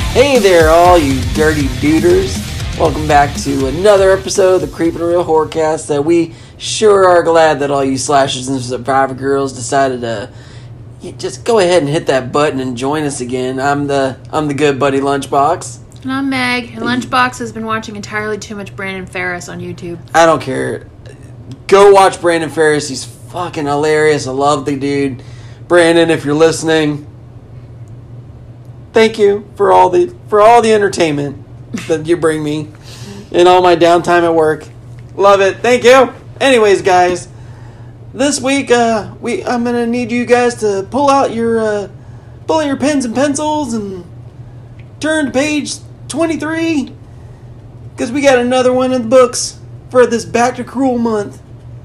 Hey there, all you dirty duders. Welcome back to another episode of the Creepin' Real Horrorcast that we sure are glad that all you slashers and survivor girls decided to just go ahead and hit that button and join us again. I'm the good buddy Lunchbox. And I'm Meg, and Lunchbox has been watching entirely too much Brandon Ferris on YouTube. I don't care. Go watch Brandon Ferris. He's fucking hilarious. I love the dude. Brandon, if you're listening, thank you for all the entertainment that you bring me in all my downtime at work. Love it. Thank you. Anyways, guys, this week I'm gonna need you guys to pull out your pens and pencils and turn to page 23 because we got another one in the books for this Back to Cruel month.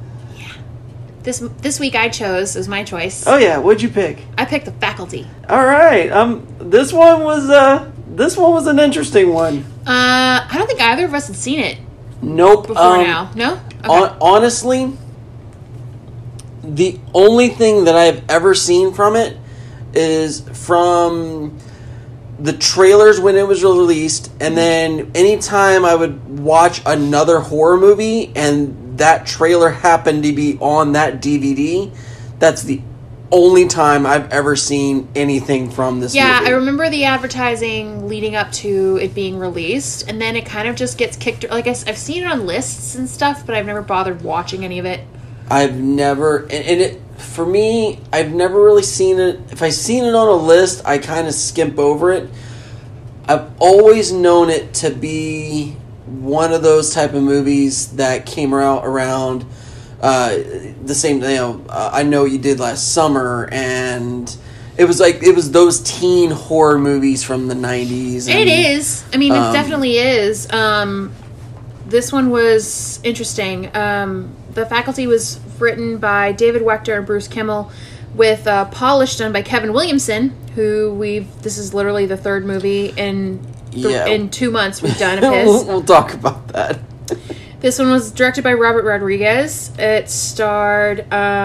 This week I chose, is my choice. Oh yeah, what'd you pick? I picked The Faculty. All right. This one was an interesting one. I don't think either of us had seen it. Nope. Before now. No? Okay. Honestly, the only thing that I've ever seen from it is from the trailers when it was released, and then anytime I would watch another horror movie and that trailer happened to be on that DVD, that's the only time I've ever seen anything from this movie. Yeah, I remember the advertising leading up to it being released, and then it kind of just gets kicked. Like, I've seen it on lists and stuff, but I've never bothered watching any of it. I've never, for me, I've never really seen it. If I've seen it on a list, I kind of skimp over it. I've always known it to be one of those type of movies that came out around the same, I Know What You Did Last Summer, and it was those teen horror movies from the 90s. And it is. I mean, it definitely is. This one was interesting. The Faculty was written by David Wechter and Bruce Kimmel, with polish done by Kevin Williamson, who this is literally the third movie in 2 months we've done of his. We'll talk about that. This one was directed by Robert Rodriguez. It starred,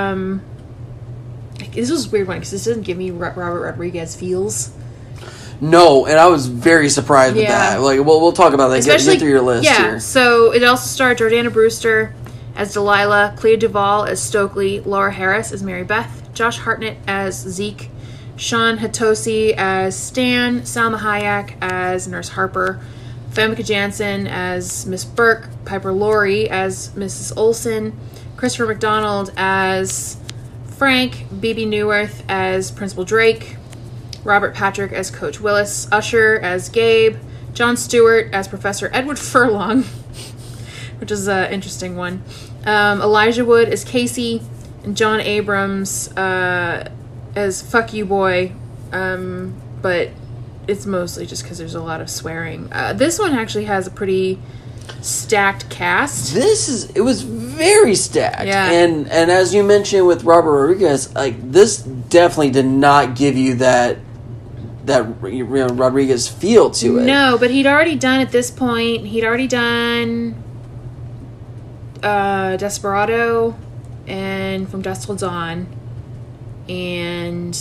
this was a weird one because this doesn't give me Robert Rodriguez feels. No, and I was very surprised with that. Like, we'll talk about that. Especially, get through your list here. So it also starred Jordana Brewster as Delilah, Clea Duvall as Stokely, Laura Harris as Mary Beth, Josh Hartnett as Zeke, Sean Hatosi as Stan, Salma Hayek as Nurse Harper, Famke Janssen as Miss Burke, Piper Laurie as Mrs. Olson, Christopher McDonald as Frank, Bebe Neuwirth as Principal Drake, Robert Patrick as Coach Willis, Usher as Gabe, Jon Stewart as Professor Edward Furlong, which is an interesting one, Elijah Wood as Casey, and John Abrams as Fuck You Boy, but it's mostly just because there's a lot of swearing. This one actually has a pretty stacked cast. It was very stacked. Yeah. And as you mentioned with Robert Rodriguez, like, this definitely did not give you that Rodriguez feel to it. No, but he'd already done at this point. He'd already done Desperado and From Dusk Till Dawn and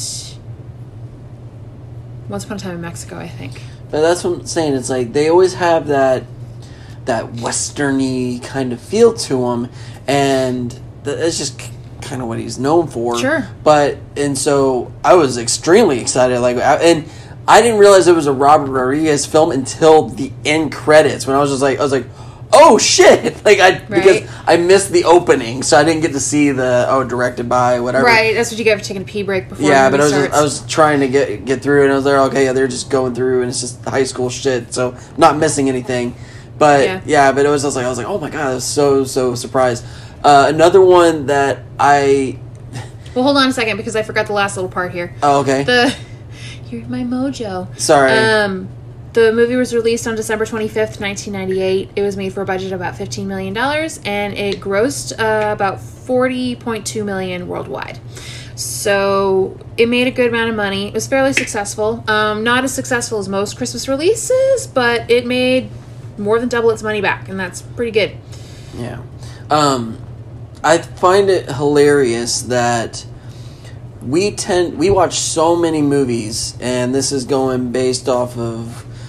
Once Upon a Time in Mexico, I think. But that's what I'm saying. It's like they always have that western-y kind of feel to him, and that's just kind of what he's known for. Sure. And so I was extremely excited. And I didn't realize it was a Robert Rodriguez film until the end credits, when I was like, oh shit! Because I missed the opening, so I didn't get to see the directed by whatever. Right, that's what you get for taking a pee break before. Yeah, but I was trying to get through it, and I was like, okay, yeah, they're just going through, and it's just high school shit, so not missing anything. But but it was just like, I was like, oh my god, I was so surprised. Another one that I. Well, hold on a second because I forgot the last little part here. Oh, okay. You're my mojo. Sorry. The movie was released on December 25th, 1998. It was made for a budget of about $15 million, and it grossed about $40.2 million worldwide. So it made a good amount of money. It was fairly successful. Not as successful as most Christmas releases, but it made more than double its money back, and that's pretty good. Yeah. I find it hilarious that we watch so many movies, and this is going based off of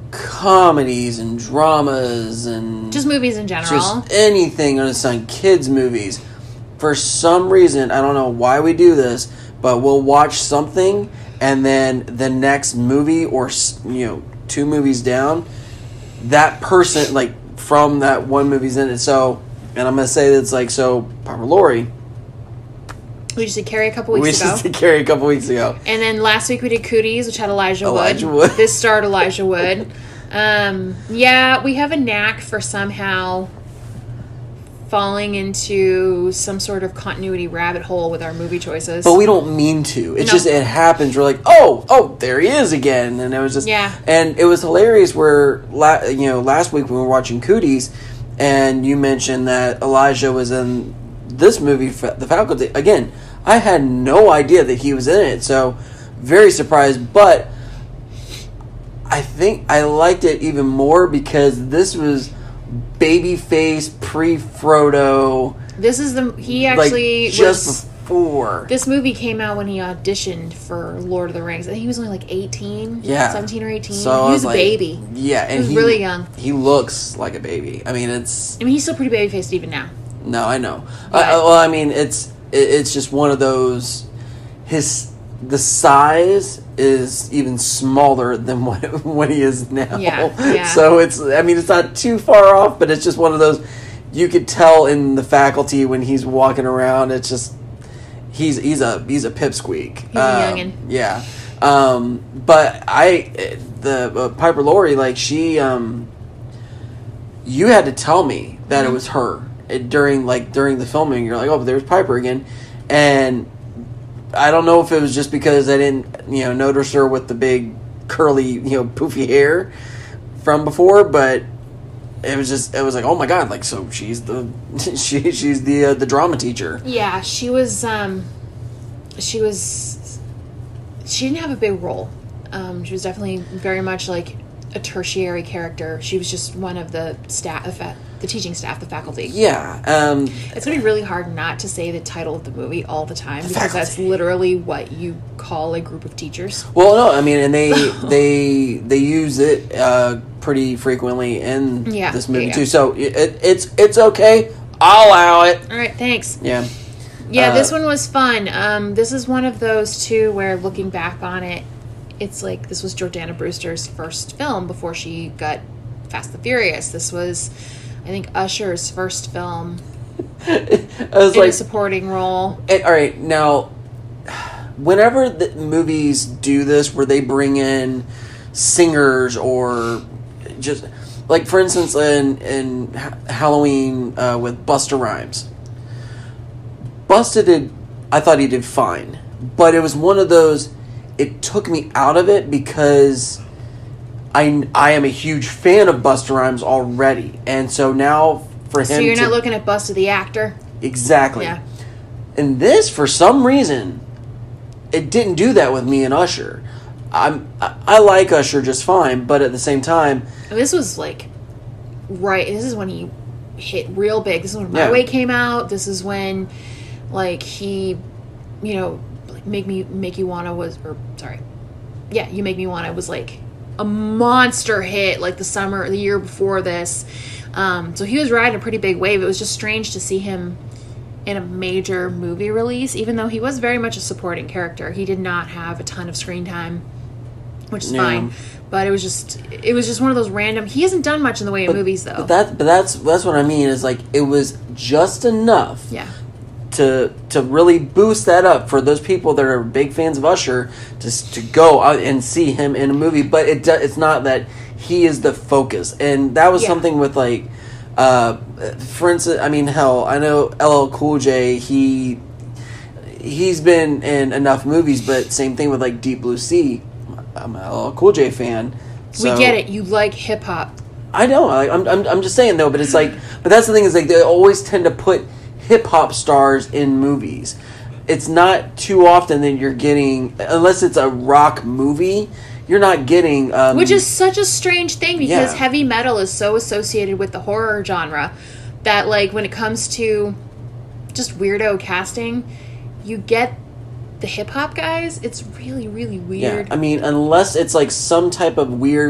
comedies and dramas and Just movies in general. just anything on sun, kids movies. For some reason, I don't know why we do this, but we'll watch something and then the next movie or 2 movies down, that person like from that one movie's in it. So, and I'm gonna say that it's like so. Piper Laurie. We just did Carrie a couple weeks ago. We just did Carrie a couple weeks ago. And then last week we did Cooties, which had Elijah Wood. This starred Elijah Wood. Yeah, we have a knack for somehow falling into some sort of continuity rabbit hole with our movie choices. But we don't mean to. It's No. just, it happens. We're like, oh, there he is again. And it was just, Yeah. And it was hilarious where, last week when we were watching Cooties, and you mentioned that Elijah was in this movie, The Faculty. Again, I had no idea that he was in it. So, very surprised. But I think I liked it even more because this was babyface pre-Frodo. This is he actually like just was, before. this movie came out when he auditioned for Lord of the Rings. I think he was only like 18, Yeah. 17 or 18. So he was a like, baby. Yeah, and He was really young. He looks like a baby. I mean, he's still pretty baby-faced even now. no, I know. But- Well, I mean, it's just one of those. The size is even smaller than what he is now. Yeah. So it's not too far off, but it's just one of those. You could tell in The Faculty when he's walking around. It's just he's a pipsqueak. He's a youngin'. Yeah. But the Piper Laurie, like she, you had to tell me that it was her during the filming. You're like, oh, there's Piper again, and I don't know if it was just because I didn't notice her with the big curly poofy hair from before, but it was like, oh my god, like so she's the she's the drama teacher. Yeah, she didn't have a big role. She was definitely very much like a tertiary character. She was just one of the staff, the teaching staff, the faculty. Yeah. It's going to be really hard not to say the title of the movie all the time because Faculty. that's literally what you call a group of teachers. Well, no, I mean, and they use it pretty frequently in this movie too. So it's okay. I'll allow it. All right, thanks. Yeah. Yeah, this one was fun. This is one of those too where looking back on it, it's like this was Jordana Brewster's first film before she got Fast and Furious. This was, I think, Usher's first film I was in like, a supporting role. all right, now, whenever the movies do this, where they bring in singers or just like, for instance, in Halloween with Busta Rhymes, I thought he did fine, but it was one of those. It took me out of it because I am a huge fan of Busta Rhymes already, and so now for him, So you're not looking at Busta the actor? exactly. Yeah. And this, for some reason, it didn't do that with me and Usher. I like Usher just fine, but at the same time, This was like, this is when he hit real big. This is when My Yeah. Way came out. This is when, like, he, like You Make Me Wanna was like a monster hit, like the year before this. So he was riding a pretty big wave. It was just strange to see him in a major movie release, even though he was very much a supporting character. He did not have a ton of screen time, which is fine. But it was just one of those random. He hasn't done much in the way of movies though. But that's what I mean is like it was just enough. Yeah. To really boost that up for those people that are big fans of Usher to go out and see him in a movie, but it's not that he is the focus, and that was something with like, for instance, I mean, hell, I know LL Cool J, he's been in enough movies, but same thing with like Deep Blue Sea. I'm a LL Cool J fan. So, We get it. You like hip hop. I know. I'm just saying though, but it's like, but that's the thing is like they always tend to put hip hop stars in movies. It's not too often that you're getting, unless it's a rock movie, you're not getting. Which is such a strange thing because Yeah. heavy metal is so associated with the horror genre that, like, when it comes to just weirdo casting, you get the hip hop guys. It's really, really Yeah, weird. I mean, unless it's like some type of weird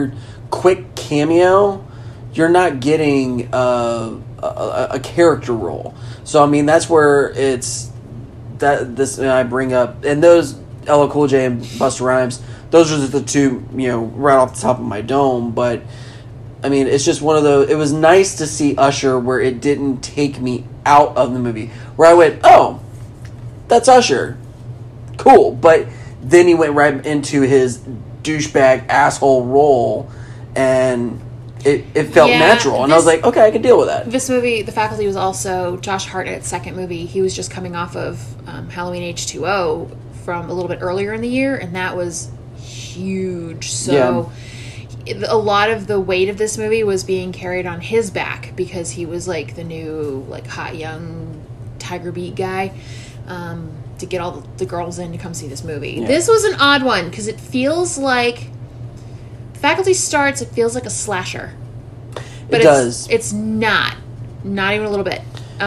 quick cameo, you're not getting a character role. So I mean, that's where it's that this I bring up, and those LL Cool J and Busta Rhymes, those are the two, right off the top of my dome. But I mean, it's just one of those. It was nice to see Usher where it didn't take me out of the movie, where I went, oh, that's Usher, cool. But then he went right into his douchebag asshole role, and it felt natural. And I was like, okay, I can deal with that. This movie, The Faculty, was also Josh Hartnett's second movie. He was just coming off of Halloween H2O from a little bit earlier in the year, and that was huge. So a lot of the weight of this movie was being carried on his back because he was like the new hot young Tiger Beat guy to get all the girls in to come see this movie. Yeah. This was an odd one because it feels like Faculty starts, it feels like a slasher. But it does. It's not even a little bit.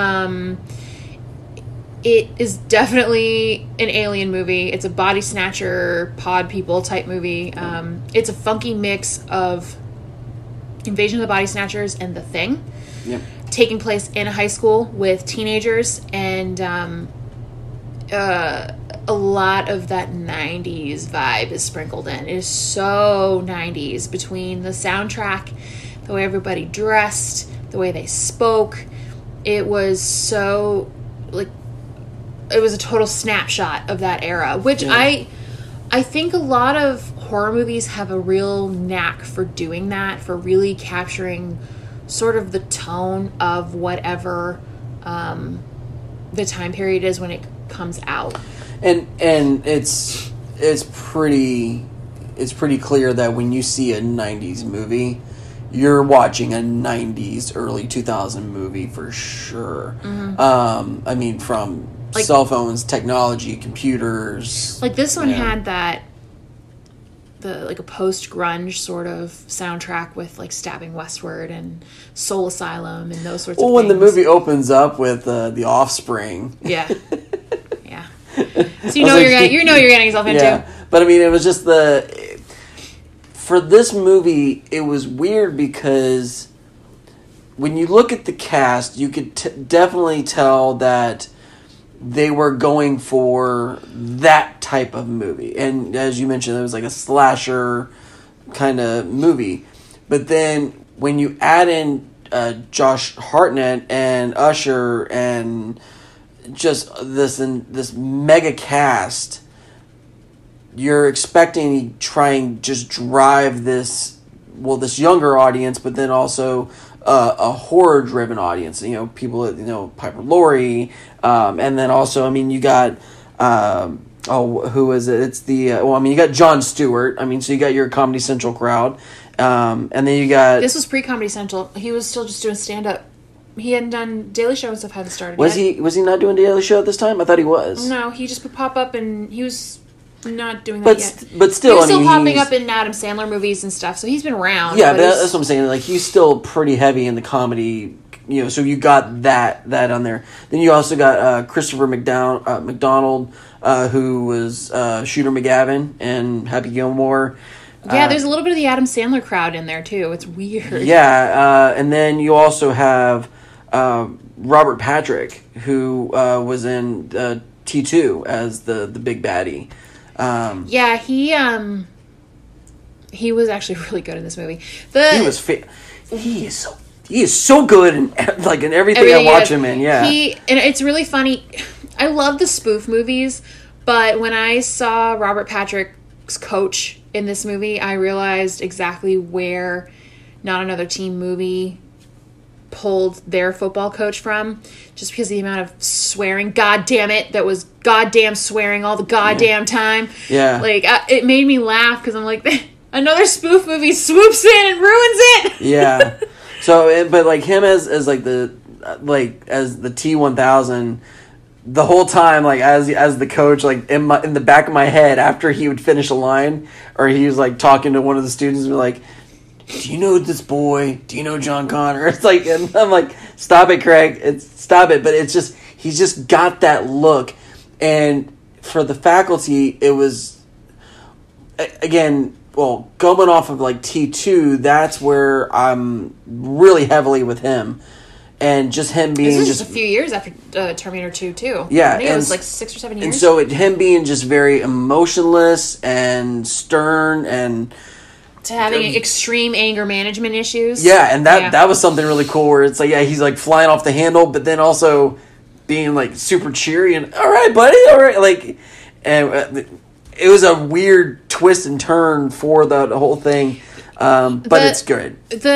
It is definitely an alien movie. It's a body snatcher, pod people type movie. It's a funky mix of Invasion of the Body Snatchers and The Thing. Yep. Taking place in a high school with teenagers, and a lot of that 90s vibe is sprinkled in. It is so 90s between the soundtrack, the way everybody dressed, the way they spoke. It was so it was a total snapshot of that era, which I think a lot of horror movies have a real knack for doing that, for really capturing sort of the tone of whatever the time period is when it comes out. And it's pretty clear that when you see a 90s movie, you're watching a 90s early 2000 movie for sure. Mm-hmm. I mean, from cell phones, technology, computers. This one had that a post-grunge sort of soundtrack with Stabbing Westward and Soul Asylum and those sorts of things. Well, when the movie opens up with The Offspring. Yeah. Yeah. So you know you're getting yourself into. Yeah. But I mean, it was just for this movie, it was weird because when you look at the cast, you could definitely tell that they were going for that type of movie. And as you mentioned, it was like a slasher kind of movie. But then when you add in Josh Hartnett and Usher and just this mega cast, you're expecting to try and just drive this younger audience, but then also a horror-driven audience. People, Piper Laurie, and then also, I mean, you got who is it? It's you got Jon Stewart. I mean, so you got your Comedy Central crowd, and then you got this was pre-Comedy Central. He was still just doing stand-up. He hadn't done Daily Show and stuff. Hadn't started. Was he not doing Daily Show at this time? I thought he was. No, he just would pop up, and he was not doing that yet. But still, he's still popping up in Adam Sandler movies and stuff, so he's been around. Yeah, but that's what I'm saying. He's still pretty heavy in the comedy, so you got that on there. Then you also got Christopher McDonald, who was Shooter McGavin and Happy Gilmore. Yeah, there's a little bit of the Adam Sandler crowd in there, too. It's weird. Yeah, and then you also have Robert Patrick, who was in T2 as the big baddie. Yeah, he was actually really good in this movie. He is so good in everything I watch him in. Yeah, and it's really funny. I love the spoof movies, but when I saw Robert Patrick's coach in this movie, I realized exactly where Not Another Teen Movie pulled their football coach from, just because of the amount of swearing, god damn it, that was goddamn swearing all the goddamn time. Yeah. It made me laugh because I'm like, another spoof movie swoops in and ruins it. Yeah. So, but him as the T-1000, the whole time, as the coach, in the back of my head, after he would finish a line, or he was talking to one of the students, and be like, do you know this boy? Do you know John Connor? It's and I'm like, stop it, Craig. Stop it. But it's just, he's just got that look. And for The Faculty, it was, again, well, coming off of like T2, that's where I'm really heavily with him. And just him being this is just a few years after Terminator 2, too. Yeah. I think it was like 6 or 7 years. And so him being just very emotionless and stern and... to having extreme anger management issues. Yeah, and that was something really cool where it's like, yeah, he's like flying off the handle, but then also being like super cheery and, all right, buddy, all right. Like, and it was a weird twist and turn for the whole thing. But it's good.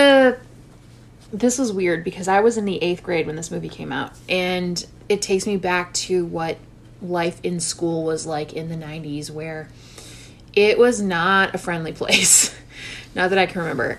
This was weird because I was in the 8th grade when this movie came out, and it takes me back to what life in school was like in the 90s, where it was not a friendly place. Not that I can remember.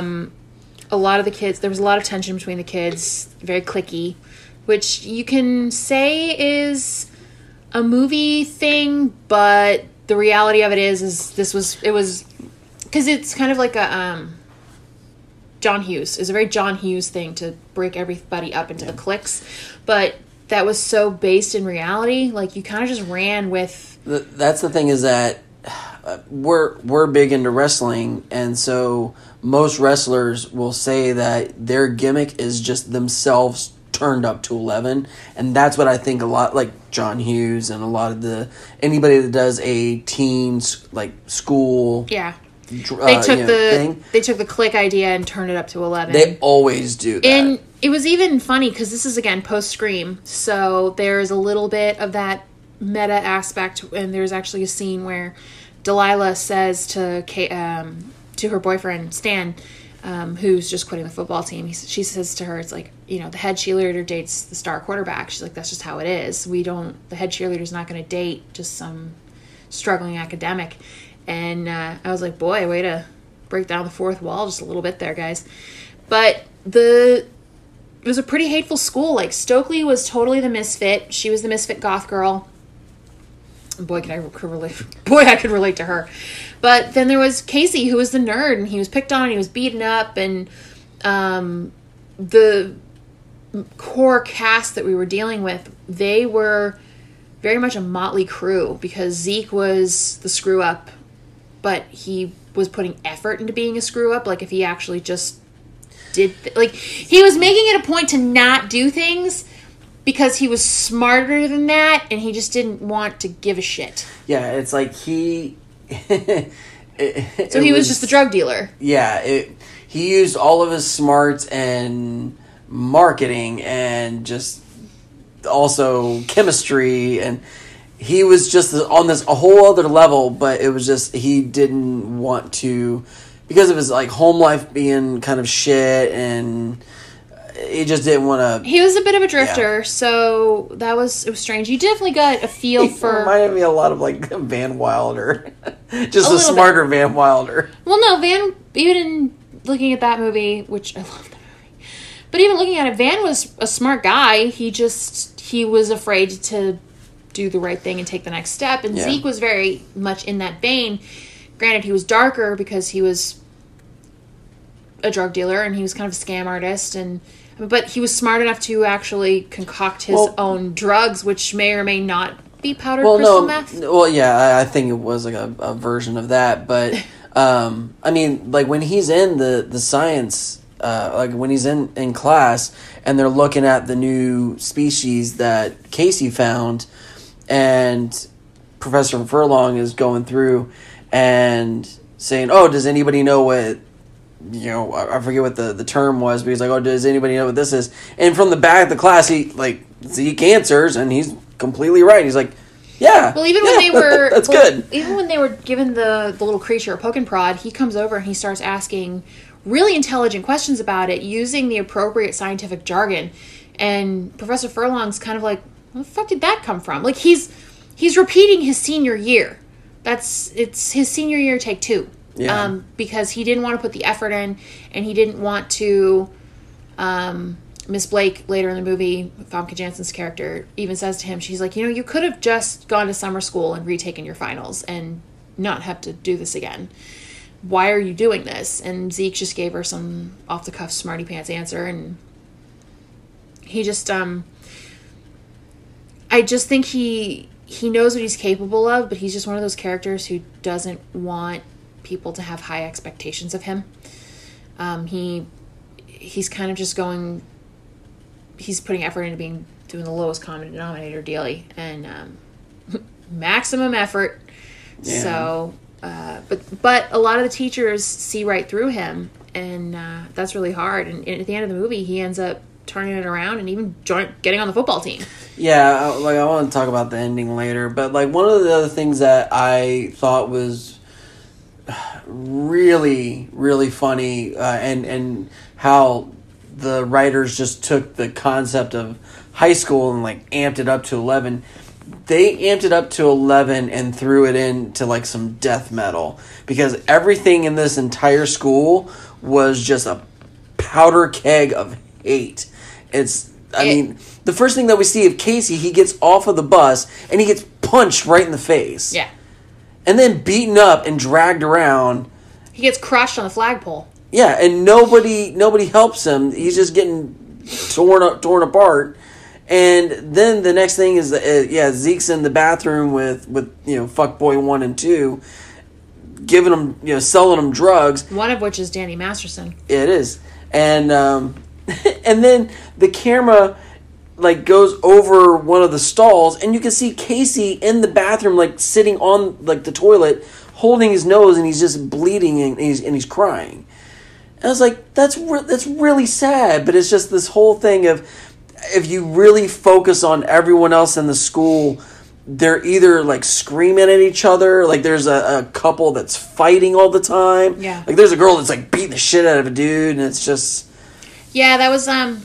A lot of the kids, there was a lot of tension between the kids, very cliquey, which you can say is a movie thing, but the reality of it is because it's kind of like a John Hughes. It's a very John Hughes thing to break everybody up into the cliques, but that was so based in reality. Like, you kind of just ran with... That's the thing, is that we're big into wrestling, and so most wrestlers will say that their gimmick is just themselves turned up to 11, and that's what I think a lot, like John Hughes and a lot of anybody that does a teen like school they took the click idea and turned it up to 11. They always do that. And it was even funny because this is, again, post-Scream, so there's a little bit of that meta aspect, and there's actually a scene where Delilah says to her boyfriend Stan, who's just quitting the football team, she says to her, it's like, the head cheerleader dates the star quarterback. She's like, that's just how it is. The head cheerleader's not going to date just some struggling academic. And I was like, boy, way to break down the fourth wall just a little bit there, guys. But it was a pretty hateful school. Like, Stokely was totally the misfit. She was the misfit goth girl. Boy, I could relate to her. But then there was Casey, who was the nerd, and he was picked on, and he was beaten up, and the core cast that we were dealing with, they were very much a motley crew, because Zeke was the screw-up, but he was putting effort into being a screw-up. Like, if he actually just did... he was making it a point to not do things because he was smarter than that, and he just didn't want to give a shit. Yeah, it's like he... So he was just the drug dealer. Yeah, he used all of his smarts and marketing and just also chemistry, and he was just on a whole other level, but it was just he didn't want to, because of his like home life being kind of shit, and he just didn't want to. He was a bit of a drifter, so it was strange. You definitely got a feel for. Reminded me a lot of like Van Wilder, just a smarter bit. Van Wilder. Well, no, even in looking at that movie, which I love that movie, but even looking at it, Van was a smart guy. He was afraid to do the right thing and take the next step, and Zeke was very much in that vein. Granted, he was darker because he was a drug dealer and he was kind of a scam artist, but he was smart enough to actually concoct his own drugs, which may or may not be powdered crystal meth. Well, yeah, I think it was like a version of that, but I mean, like when he's in the science, like when he's in class and they're looking at the new species that Casey found, and Professor Furlong is going through and saying, "Oh, does anybody know what?" I forget what the term was, but he's like, "Oh, does anybody know what this is?" And from the back of the class, Zeke answers, and he's completely right. He's like, "Yeah." Well, even when they were that's good. Even when they were given the little creature a poke and prod, he comes over and he starts asking really intelligent questions about it, using the appropriate scientific jargon. And Professor Furlong's kind of like, "Where the fuck did that come from?" Like he's repeating his senior year. It's his senior year, take 2. Yeah. Because he didn't want to put the effort in, and he didn't want to. Miss Blake later in the movie, Famke Janssen's character, even says to him, she's like, you could have just gone to summer school and retaken your finals and not have to do this again. Why are you doing this? And Zeke just gave her some off the cuff smarty pants answer, and he just I just think he knows what he's capable of, but he's just one of those characters who doesn't want people to have high expectations of him. He's kind of just going. He's putting effort into doing the lowest common denominator daily and maximum effort. Yeah. So, but a lot of the teachers see right through him, and that's really hard. And at the end of the movie, he ends up turning it around and even getting on the football team. Yeah, like I want to talk about the ending later, but like one of the other things that I thought was really, really funny, and how the writers just took the concept of high school and like amped it up to 11. They amped it up to 11 and threw it into like some death metal, because everything in this entire school was just a powder keg of hate. I mean, the first thing that we see of Casey, he gets off of the bus and he gets punched right in the face. Yeah. And then beaten up and dragged around. He gets crushed on the flagpole. Yeah, and nobody helps him. He's just getting torn apart. And then the next thing is, Zeke's in the bathroom with fuckboy 1 and 2, giving him, selling him drugs. One of which is Danny Masterson. It is, and and then the camera like goes over one of the stalls, and you can see Casey in the bathroom, like sitting on like the toilet, holding his nose, and he's just bleeding, and he's crying. And I was like, that's really sad, but it's just this whole thing of, if you really focus on everyone else in the school, they're either like screaming at each other, like there's a couple that's fighting all the time. Yeah. Like there's a girl that's like beating the shit out of a dude, and it's just... Yeah, that was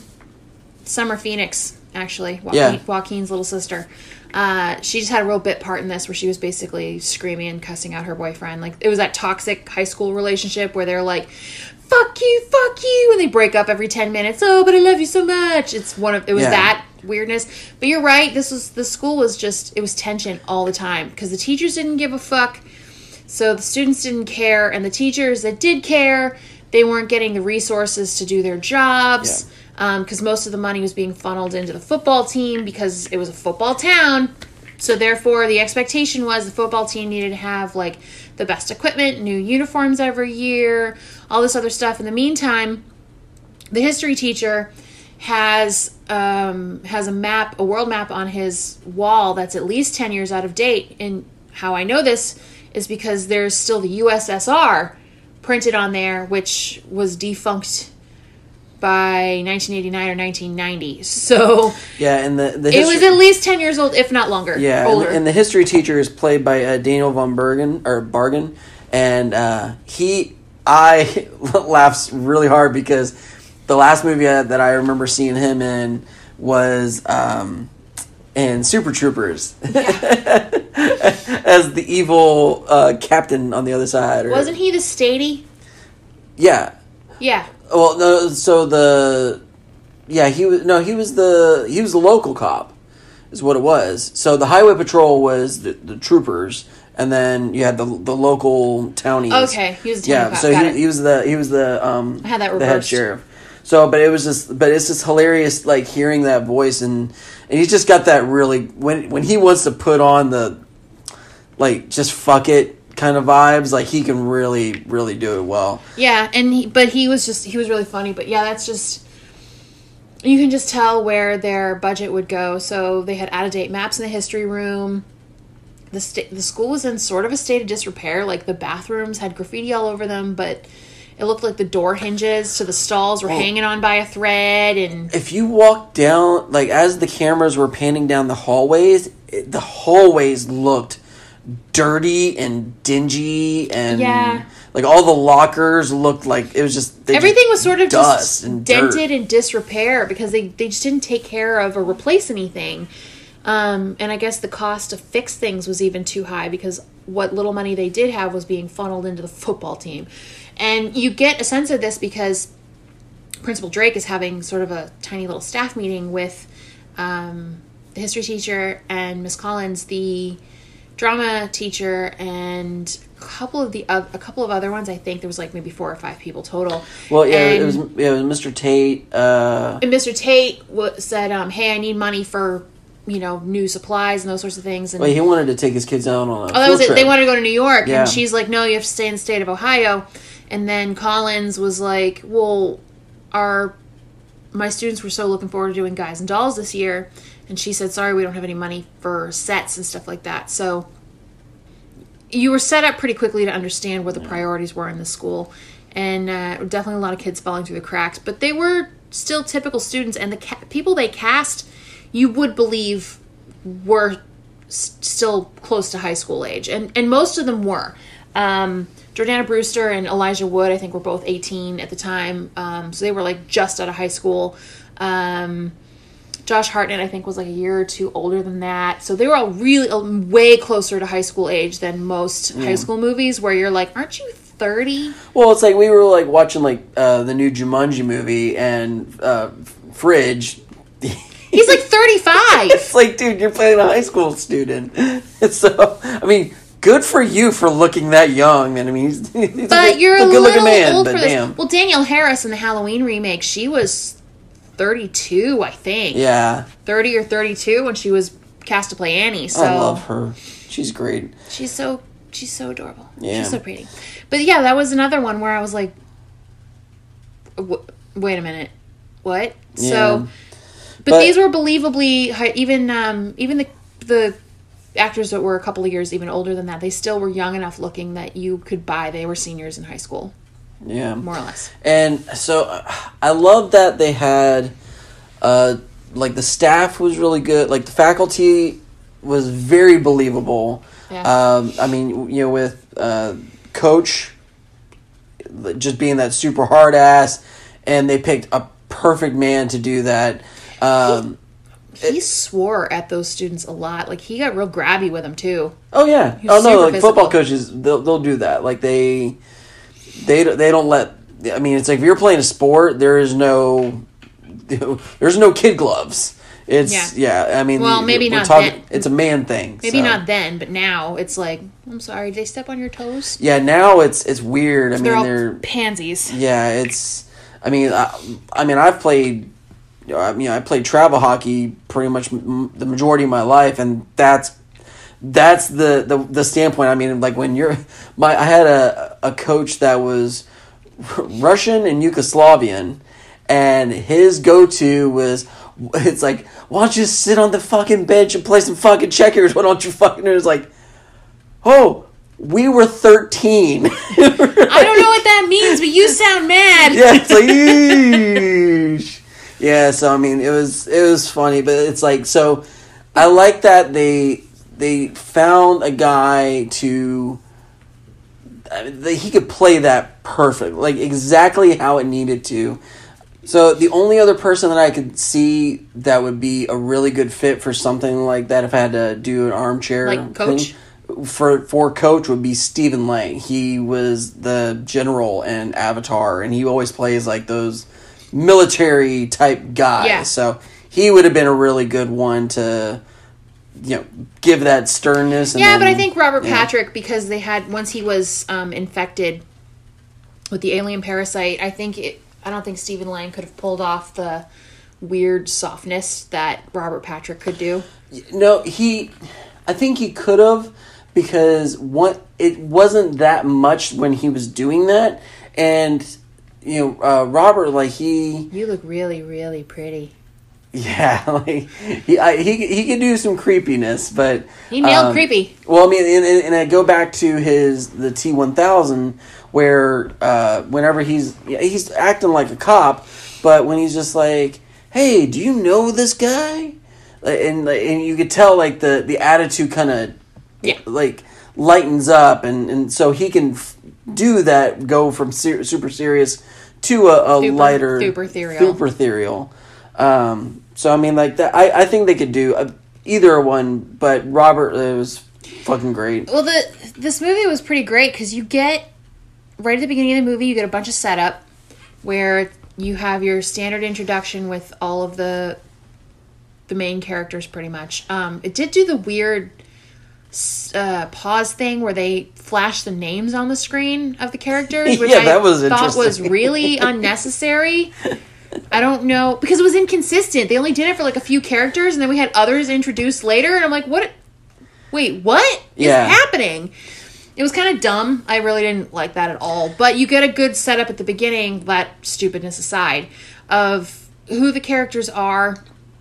Summer Phoenix, actually. Joaquin's little sister. She just had a real bit part in this where she was basically screaming and cussing out her boyfriend. Like, it was that toxic high school relationship where they're like, fuck you, and they break up every 10 minutes. Oh, but I love you so much. It was that weirdness. But you're right, the school was just, it was tension all the time because the teachers didn't give a fuck, so the students didn't care, and the teachers that did care, they weren't getting the resources to do their jobs, because most of the money was being funneled into the football team because it was a football town. So therefore, the expectation was the football team needed to have like the best equipment, new uniforms every year, all this other stuff. In the meantime, the history teacher has a world map on his wall that's at least 10 years out of date. And how I know this is because there's still the USSR printed on there, which was defunct by 1989 or 1990. So yeah, and the it was at least 10 years old, if not longer. Yeah, older. And the history teacher is played by Daniel von Bargen, and I laughs really hard because the last movie that I remember seeing him in was in Super Troopers. Yeah. As the evil captain on the other side. Wasn't he the Stady? Yeah. Yeah. Well, no. So he was the local cop, is what it was. So the highway patrol was the troopers, and then you had the local townies. Okay, he was the town cop. So he was the I had that reversed. The head sheriff. So, but it's just hilarious, like hearing that voice, and he's just got that really when he wants to put on the like just fuck it kind of vibes, like he can really, really do it well. Yeah, and he was really funny. But yeah, that's just, you can just tell where their budget would go. So they had out-of-date maps in the history room. The school was in sort of a state of disrepair. Like the bathrooms had graffiti all over them, but it looked like the door hinges to the stalls were hanging on by a thread. And if you walk down, like as the cameras were panning down the hallways looked dirty and dingy, and like all the lockers looked like it was just everything was sort of dust just and dented dirt. And disrepair because they just didn't take care of or replace anything. And I guess the cost to fix things was even too high because what little money they did have was being funneled into the football team. And you get a sense of this because Principal Drake is having sort of a tiny little staff meeting with the history teacher and Miss Collins, the drama teacher, and a couple of other ones. I think there was like maybe 4 or 5 people total. Well, it was Mr. Tate. And Mr. Tate said, "Hey, I need money for new supplies and those sorts of things. And Well, he wanted to take his kids out on a that was it. They wanted to go to New York, Yeah. and she's like, "No, you have to stay in the state of Ohio." And then Collins was like, "Well, my students were so looking forward to doing Guys and Dolls this year," and she said, "Sorry, we don't have any money for sets and stuff like that." So you were set up pretty quickly to understand what the priorities were in the school, and definitely a lot of kids falling through the cracks. But they were still typical students, and the people they cast, you would believe, were still close to high school age, and most of them were. Jordana Brewster and Elijah Wood, I think, were both 18 at the time, so they were like just out of high school. Josh Hartnett, I think, was like a year or two older than that, so they were all really way closer to high school age than most high school movies, where you're like, aren't you 30? Well, it's like we were like watching like the new Jumanji movie, and Fridge. He's like 35. It's like, dude, you're playing a high school student. So, I mean, good for you for looking that young. And I mean, he's but you're a good-looking little man. old But for this. damn, Well, Danielle Harris in the Halloween remake, she was 32, I think. yeah, 30 or 32 when she was cast to play Annie. So I love her. She's great. she's so adorable. Yeah. She's so pretty. But yeah, that was another one where I was like, wait a minute, what? Yeah. So, but these were believably high, even the actors that were a couple of years even older than that, they still were young enough looking that you could buy they were seniors in high school, Yeah, more or less. And so I love that they had, like the staff was really good. Like the faculty was very believable. Yeah. I mean, with Coach just being that super hard ass, and they picked a perfect man to do that. He swore at those students a lot. Like, he got real grabby with them too. Oh yeah. He was Oh no, super like physical. football coaches, they'll do that. Like they don't let. I mean, it's like if you're playing a sport, there's no kid gloves. It's I mean, Well, maybe we're not talking, then. it's a man thing. Maybe so. not then, but now it's like, I'm sorry, did they step on your toes? Yeah, now it's weird. I They're mean, all pansies. yeah, it's. I mean, I've played. I played travel hockey pretty much the majority of my life, and that's the standpoint. I mean, like when I had a coach that was Russian and Yugoslavian, and his go-to was, it's like, why don't you sit on the fucking bench and play some fucking checkers? Why don't you fucking? It was like, oh, we were 13. I don't know what that means, but you sound mad. Yeah, it's like, eesh. Yeah, so I mean, it was funny, but it's like, so I like that they found a guy that he could play that perfect, like exactly how it needed to. So the only other person that I could see that would be a really good fit for something like that, if I had to do an armchair Like Coach? thing, for Coach, would be Stephen Lang. He was the general in Avatar, and he always plays like those military type guys. Yeah. So he would have been a really good one to, give that sternness. And Yeah, then, but I think Robert Patrick, because they had, once he was infected with the alien parasite, I don't think Stephen Lang could have pulled off the weird softness that Robert Patrick could do. No, I think he could have, because it wasn't that much when he was doing that, and Robert, like You look really, really pretty. yeah, like he can do some creepiness, but He nailed creepy. Well, I mean, and I go back to the T-1000, where whenever he's acting like a cop, but when he's just like, hey, do you know this guy? And you could tell like the attitude kind of like lightens up, and so he can do that, go from super serious to a lighter super ethereal. So I mean, like that, I think they could do either one, but Robert, it was fucking great. Well, this movie was pretty great because you get, right at the beginning of the movie, you get a bunch of setup where you have your standard introduction with all of the main characters pretty much. It did do the weird pause thing where they flash the names on the screen of the characters, which Yeah, that was thought interesting. was really unnecessary. I don't know, because it was inconsistent. They only did it for like a few characters, and then we had others introduced later, and I'm like, what? Wait, what is happening? It was kind of dumb. I really didn't like that at all. But you get a good setup at the beginning, that stupidness aside, of who the characters are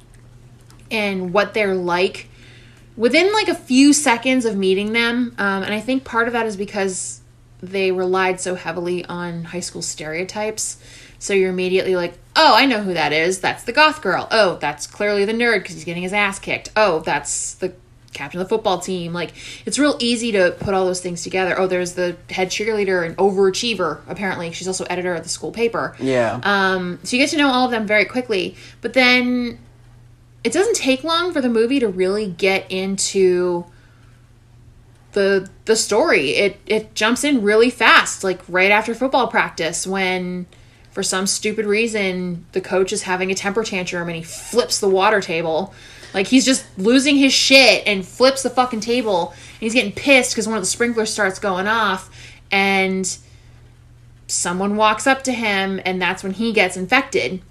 and what they're like within like a few seconds of meeting them. And I think part of that is because they relied so heavily on high school stereotypes. So you're immediately like, oh, I know who that is. That's the goth girl. Oh, that's clearly the nerd because he's getting his ass kicked. Oh, that's the captain of the football team. Like, it's real easy to put all those things together. Oh, there's the head cheerleader and overachiever, apparently. She's also editor of the school paper. Yeah. So you get to know all of them very quickly. But then it doesn't take long for the movie to really get into the story. It jumps in really fast, like right after football practice, when for some stupid reason the coach is having a temper tantrum and he flips the water table. Like, he's just losing his shit and flips the fucking table. And he's getting pissed because one of the sprinklers starts going off. And someone walks up to him, and that's when he gets infected.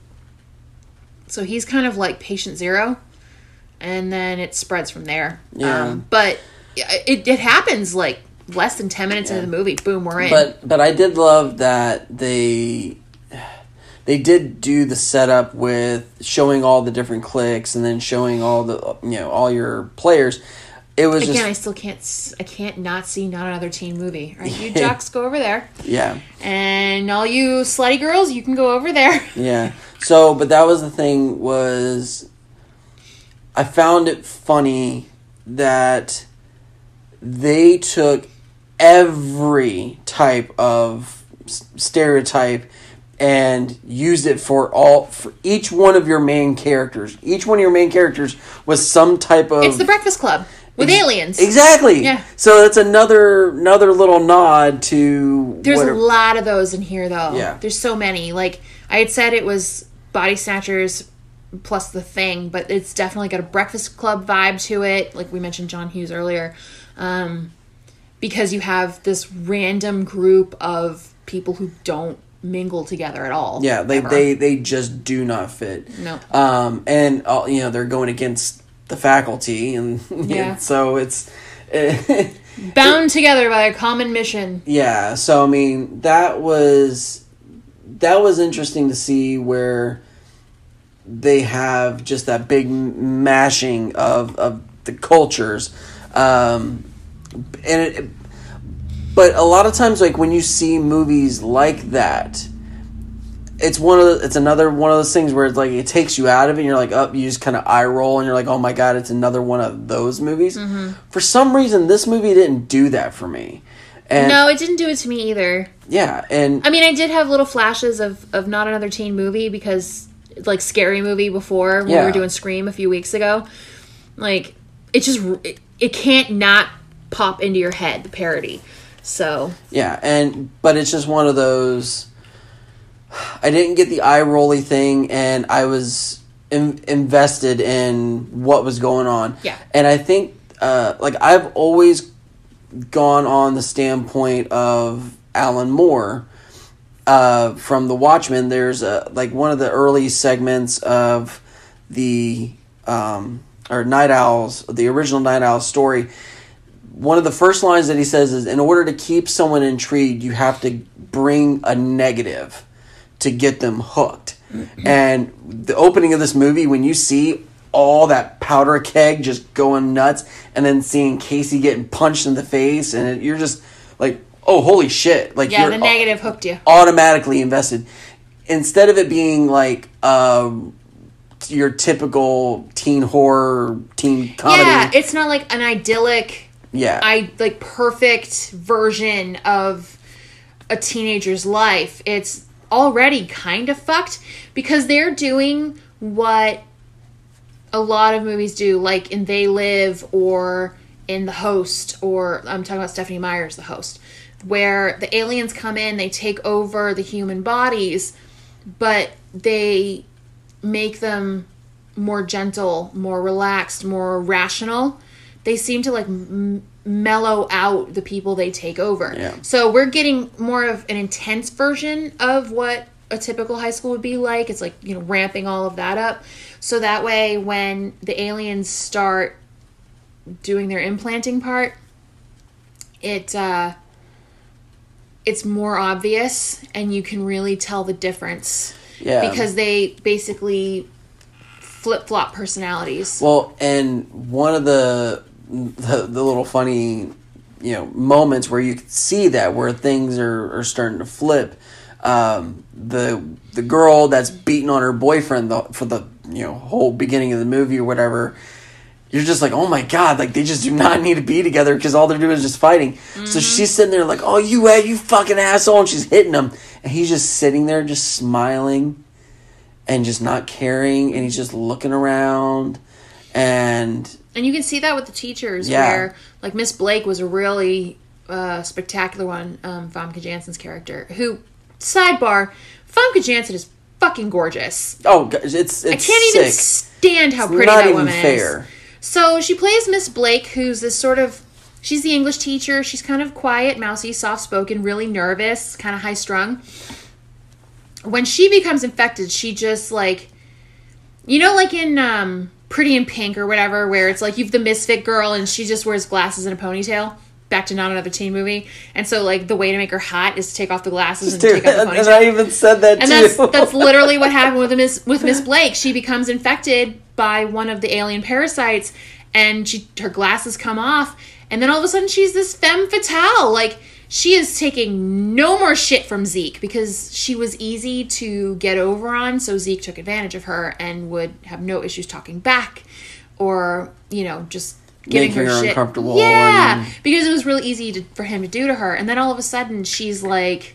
So he's kind of like patient zero. And then it spreads from there. Yeah. But it happens like less than 10 minutes into the movie. Boom, we're in. But I did love that they did do the setup with showing all the different cliques and then showing all the all your players. It was again, I can't not see Not Another Teen Movie. Right, you jocks go over there. Yeah. And all you slutty girls, you can go over there. Yeah. So, but that was the thing, was I found it funny that they took every type of stereotype and used it for each one of your main characters. Each one of your main characters was some type of... It's the Breakfast Club with aliens. Exactly. Yeah. So that's another little nod to... There's a lot of those in here, though. Yeah. There's so many. Like, I had said it was Body Snatchers plus The Thing, but it's definitely got a Breakfast Club vibe to it. Like we mentioned John Hughes earlier. Because you have this random group of people who don't mingle together at all. Yeah, they just do not fit. No. And they're going against the faculty, and so it's bound together by a common mission. Yeah, so I mean that was interesting to see where they have just that big mashing of the cultures, but a lot of times, like when you see movies like that, it's another one of those things where it's like it takes you out of it and you're like, oh, you just kind of eye roll and you're like, oh my god, it's another one of those movies. Mm-hmm. For some reason, this movie didn't do that for me. And no, it didn't do it to me either. Yeah, and I mean, I did have little flashes of Not Another Teen Movie because like Scary Movie before when we were doing Scream a few weeks ago. Like it can't not pop into your head, the parody. So yeah, but it's just one of those. I didn't get the eye rolly thing, and I was invested in what was going on. Yeah, and I think I've always gone on the standpoint of Alan Moore from The Watchmen. There's one of the early segments of the Night Owls, the original Night Owls story. One of the first lines that he says is, in order to keep someone intrigued, you have to bring a negative to get them hooked. Mm-hmm. And the opening of this movie, when you see all that powder keg just going nuts, and then seeing Casey getting punched in the face, and you're just like, oh, holy shit. Like, yeah, the negative hooked you. Automatically invested. Instead of it being like your typical teen horror, teen comedy. Yeah, it's not like an idyllic... Yeah. perfect version of a teenager's life. It's already kind of fucked because they're doing what a lot of movies do, like in They Live or in The Host, or I'm talking about Stephenie Meyer's The Host, where the aliens come in, they take over the human bodies, but they make them more gentle, more relaxed, more rational. They seem to like mellow out the people they take over. Yeah. So we're getting more of an intense version of what a typical high school would be like. It's like, ramping all of that up. So that way when the aliens start doing their implanting part, it's more obvious and you can really tell the difference. Yeah. Because they basically flip-flop personalities. Well, and one of the little funny, moments where you can see that, where things are starting to flip. The girl that's beating on her boyfriend for the whole beginning of the movie or whatever, you're just like, oh my god, like they just do not need to be together because all they're doing is just fighting. Mm-hmm. So she's sitting there like, oh you fucking asshole, and she's hitting him, and he's just sitting there just smiling and just not caring, and he's just looking around, and you can see that with the teachers, where like Miss Blake was a really spectacular one, Famke Janssen's character, who, sidebar, Famke Janssen is fucking gorgeous. Oh, it's I can't even stand how pretty that woman fair. is. So she plays Miss Blake, who's this sort of, she's the English teacher. She's kind of quiet, mousy, soft-spoken, really nervous, kind of high-strung. When she becomes infected, she just like, like in Pretty in Pink or whatever, where it's like you've the misfit girl and she just wears glasses and a ponytail. Back to Not Another Teen Movie. And so, like, the way to make her hot is to take off the glasses and take off the ponytail. And I even said that, too. And that's literally what happened with Miss Blake. She becomes infected by one of the alien parasites, and her glasses come off, and then all of a sudden she's this femme fatale. Like, she is taking no more shit from Zeke, because she was easy to get over on, so Zeke took advantage of her and would have no issues talking back, or, just giving making her shit uncomfortable. Yeah, because it was really easy for him to do to her. And then all of a sudden she's like,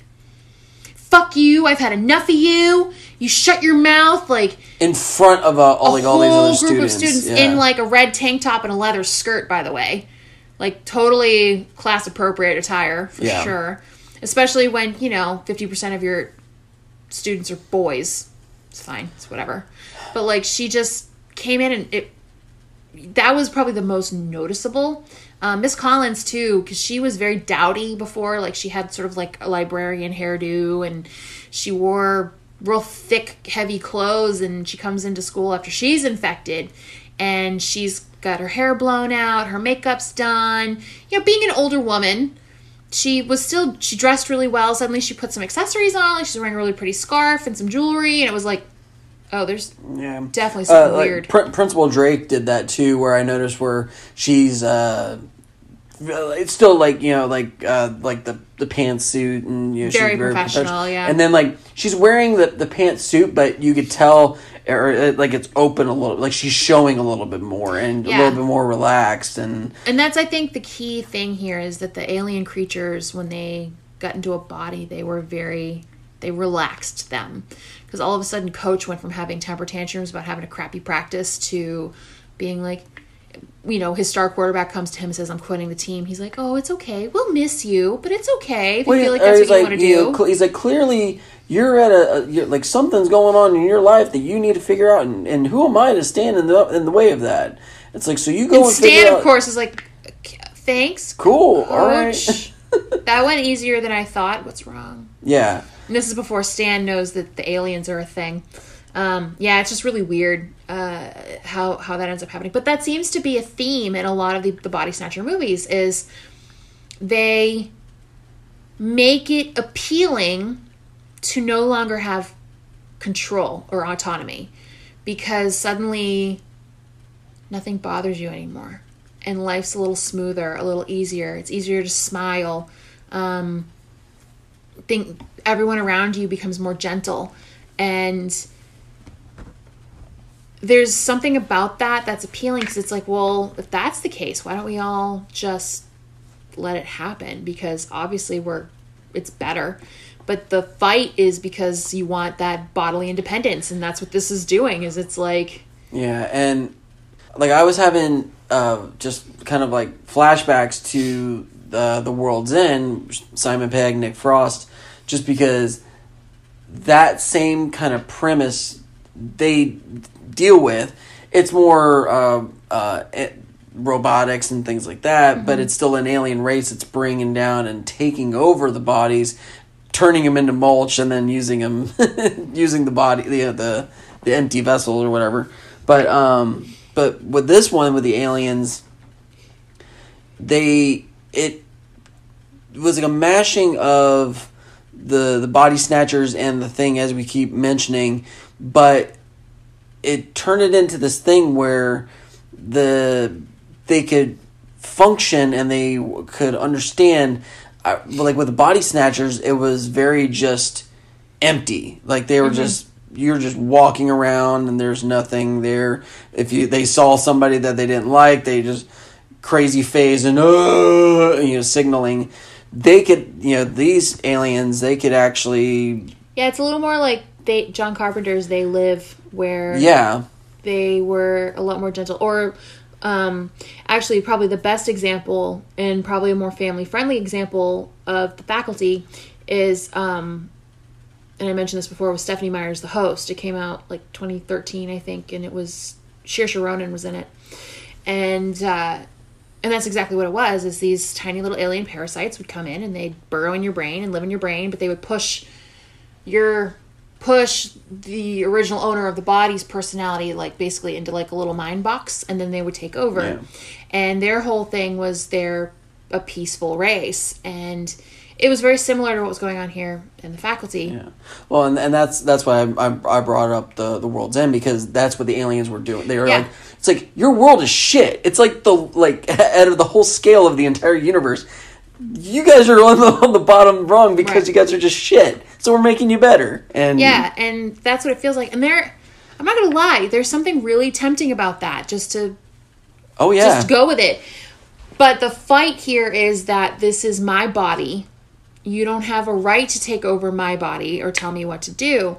fuck you, I've had enough of you. You shut your mouth. Like, in front of all these other group of students in like a red tank top and a leather skirt, by the way. Like, totally class appropriate attire for sure. Especially when, 50% of your students are boys. It's fine. It's whatever. But like, she just came in and that was probably the most noticeable. Miss Collins, too, because she was very dowdy before. Like, she had sort of like a librarian hairdo, and she wore real thick, heavy clothes, and she comes into school after she's infected, and she's got her hair blown out, her makeup's done. Being an older woman, she dressed really well. Suddenly she put some accessories on, like she's wearing a really pretty scarf and some jewelry, and it was like, oh, there's definitely something weird. Principal Drake did that too, where I noticed where she's it's still like like the pantsuit, and she's very professional, yeah. And then like she's wearing the pantsuit, but you could tell like it's open a little, like she's showing a little bit more and a little bit more relaxed, and that's, I think, the key thing here is that the alien creatures, when they got into a body, they relaxed them. Because all of a sudden, Coach went from having temper tantrums about having a crappy practice to being like, his star quarterback comes to him and says, I'm quitting the team. He's like, oh, it's okay. We'll miss you, but it's okay if you feel like that's what you want to do. He's like, clearly, you're at you're, like, something's going on in your life that you need to figure out, and who am I to stand in the way of that? It's like, so you go and figure out. Stan, of course, is like, thanks, cool, Coach. All right. That went easier than I thought. What's wrong? Yeah. And this is before Stan knows that the aliens are a thing. It's just really weird how that ends up happening. But that seems to be a theme in a lot of the Body Snatcher movies, is they make it appealing to no longer have control or autonomy, because suddenly nothing bothers you anymore. And life's a little smoother, a little easier. It's easier to smile. Think everyone around you becomes more gentle. And there's something about that's appealing, because it's like, well, if that's the case, why don't we all just let it happen? Because obviously it's better. But the fight is because you want that bodily independence, and that's what this is doing, is it's like... Yeah, and like I was having just kind of like flashbacks to the World's End, Simon Pegg, Nick Frost, just because that same kind of premise they deal with. It's more robotics and things like that, but it's still an alien race that's bringing down and taking over the bodies turning him into mulch and then using him, using the body, the empty vessel or whatever. But with this one, with the aliens, it was like a mashing of the body snatchers and the Thing, as we keep mentioning, but it turned it into this thing where they could function and they could understand. Like with the body snatchers, it was very just empty. Like they were just, you're just walking around and there's nothing there. If they saw somebody that they didn't like, they just crazy phase and signaling. They could, these aliens, they could actually. Yeah, it's a little more like John Carpenter's They Live, where they were a lot more gentle. Or actually, probably the best example and probably a more family-friendly example of The Faculty is, and I mentioned this before, with Stephanie Meyer's The Host. It came out like 2013, I think, and it was Saoirse Ronan was in it. And that's exactly what it was, is these tiny little alien parasites would come in and they'd burrow in your brain and live in your brain, but they would push the original owner of the body's personality, like basically into like a little mind box, and then they would take over. Yeah. And their whole thing was they're a peaceful race, and it was very similar to what was going on here in The Faculty. Yeah. Well, and that's why I brought up the World's End, because that's what the aliens were doing. They were like, it's like, your world is shit. It's like out of the whole scale of the entire universe, you guys are on the bottom rung because you guys are just shit. So we're making you better. And and that's what it feels like. And I'm not going to lie, there's something really tempting about that, just to just go with it. But the fight here is that this is my body. You don't have a right to take over my body or tell me what to do.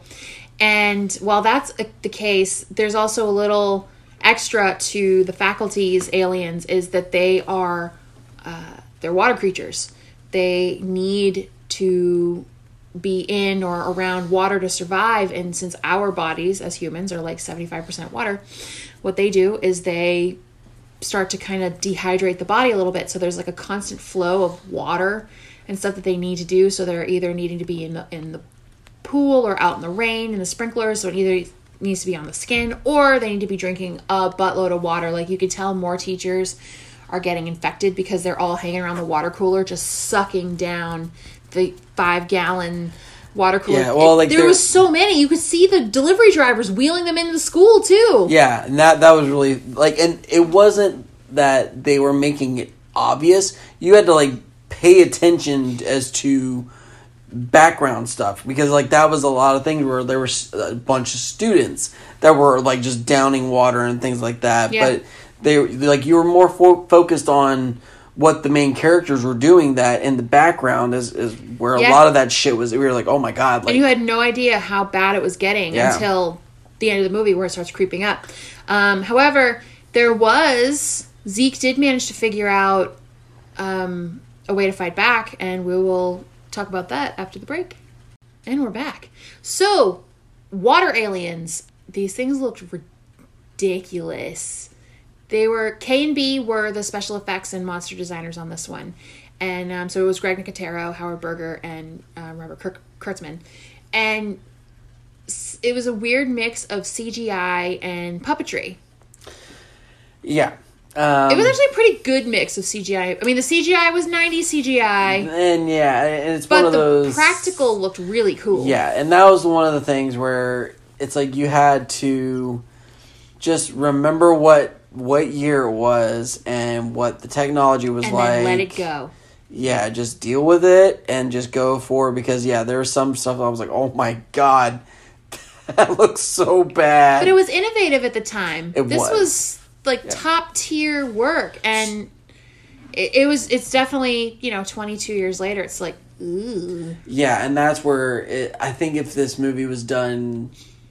And while that's the case, there's also a little extra to The Faculty's aliens, is that they are they're water creatures. They need to be in or around water to survive, and since our bodies as humans are like 75% water, what they do is they start to kind of dehydrate the body a little bit, so there's like a constant flow of water and stuff that they need to do. So they're either needing to be in the pool or out in the rain in the sprinklers, so it either needs to be on the skin or they need to be drinking a buttload of water. Like you could tell more teachers are getting infected because they're all hanging around the water cooler just sucking down the 5-gallon water cooler. Yeah, well, there was so many. You could see the delivery drivers wheeling them into the school too. Yeah, and that was really and it wasn't that they were making it obvious. You had to pay attention as to background stuff, because that was a lot of things where there were a bunch of students that were just downing water and things like that. Yeah. But they you were more focused on what the main characters were doing, that in the background is where a lot of that shit was. We were like, oh my god. And you had no idea how bad it was getting until the end of the movie, where it starts creeping up. However, Zeke did manage to figure out a way to fight back, and we will talk about that after the break. And we're back. So, water aliens. These things looked ridiculous. K&B were the special effects and monster designers on this one. And so it was Greg Nicotero, Howard Berger, and Robert Kurtzman. And it was a weird mix of CGI and puppetry. Yeah. It was actually a pretty good mix of CGI. I mean, the CGI was 90s CGI. And it's one of those... But the practical looked really cool. Yeah, and that was one of the things where it's you had to just remember what year it was and what the technology was and then let it go. Yeah, just deal with it and just go for it, because there was some stuff I was like, oh my god, that looks so bad. But it was innovative at the time. This was top tier work, and it's definitely 22 years later, it's ooh. Yeah, and that's where I think if this movie was done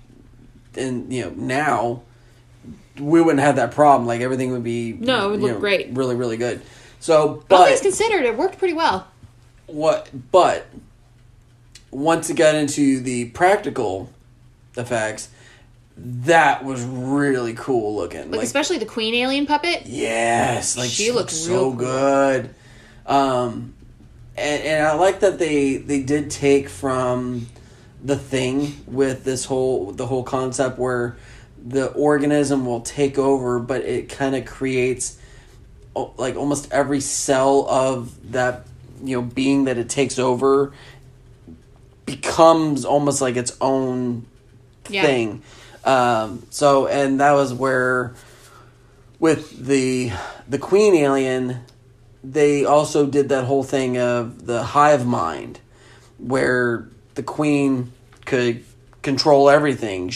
in now, we wouldn't have that problem. Everything would be it would look great, really really good. So, but all things considered, it worked pretty well. But once it got into the practical effects, that was really cool looking. Especially the Queen alien puppet. Yes, she looked so good. and I like that they did take from The Thing with the whole concept where the organism will take over, but it kind of creates like almost every cell of that being that it takes over becomes almost like its own thing. So, and that was where with the Queen alien, they also did that whole thing of the hive mind, where the Queen could control everything.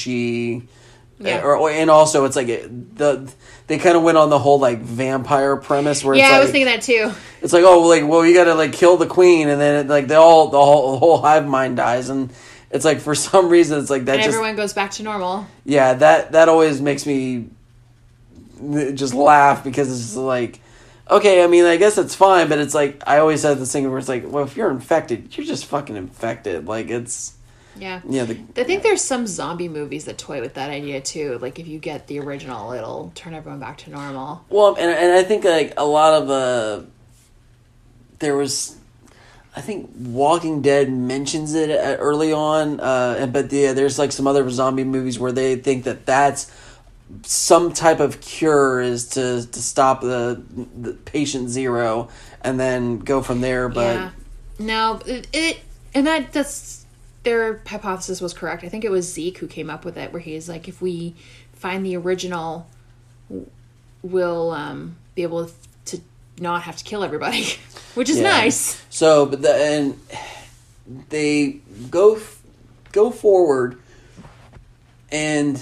And also it's like they kind of went on the whole like vampire premise where it's like, I was thinking that too. It's like, oh, like, well, you got to like kill the Queen, and then the whole hive mind dies, and it's like for some reason it's like that. And everyone goes back to normal. Yeah, that always makes me just laugh because it's just like, okay, I mean, I guess it's fine, but it's like I always had this thing where it's like, well, if you're infected, you're just fucking infected. Like it's. Yeah. Yeah. I think there's some zombie movies that toy with that idea too. Like if you get the original, it'll turn everyone back to normal. Well, and I think like a lot of there was, I think Walking Dead mentions it early on, but yeah, there's like some other zombie movies where they think that that's some type of cure is to stop the patient zero and then go from there. But yeah. No, that's. Their hypothesis was correct. I think it was Zeke who came up with it, where he's like, if we find the original, we'll be able to not have to kill everybody, which is nice. So, but and they go forward, and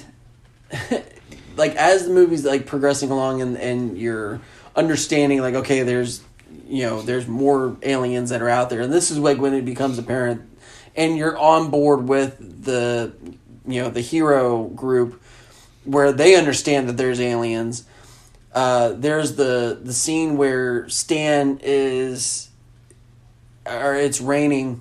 like as the movie's like progressing along, and you're understanding like, okay, there's more aliens that are out there, and this is like when it becomes apparent. And you're on board with the hero group where they understand that there's aliens. There's the scene where Stan it's raining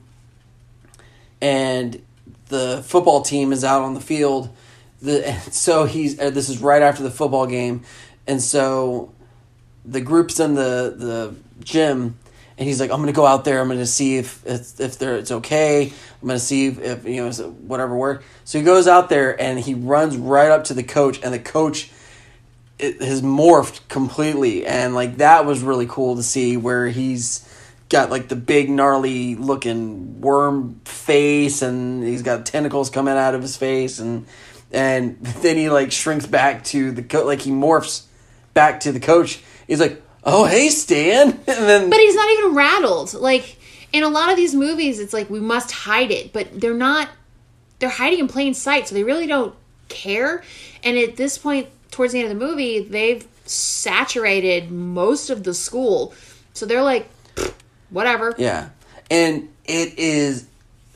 and the football team is out on the field. So this is right after the football game. And so the group's in the gym. And he's like, I'm going to go out there. I'm going to see if it's okay. I'm going to see if whatever works. So he goes out there and he runs right up to the coach, and the coach has morphed completely. And like that was really cool to see, where he's got like the big gnarly looking worm face, and he's got tentacles coming out of his face, and then he like shrinks back to the coach, like he morphs back to the coach. He's like, oh, hey, Stan. And then, but he's not even rattled. Like, in a lot of these movies, it's like, we must hide it. But they're not. They're hiding in plain sight, so they really don't care. And at this point, towards the end of the movie, they've saturated most of the school. So they're like, whatever. Yeah. And it is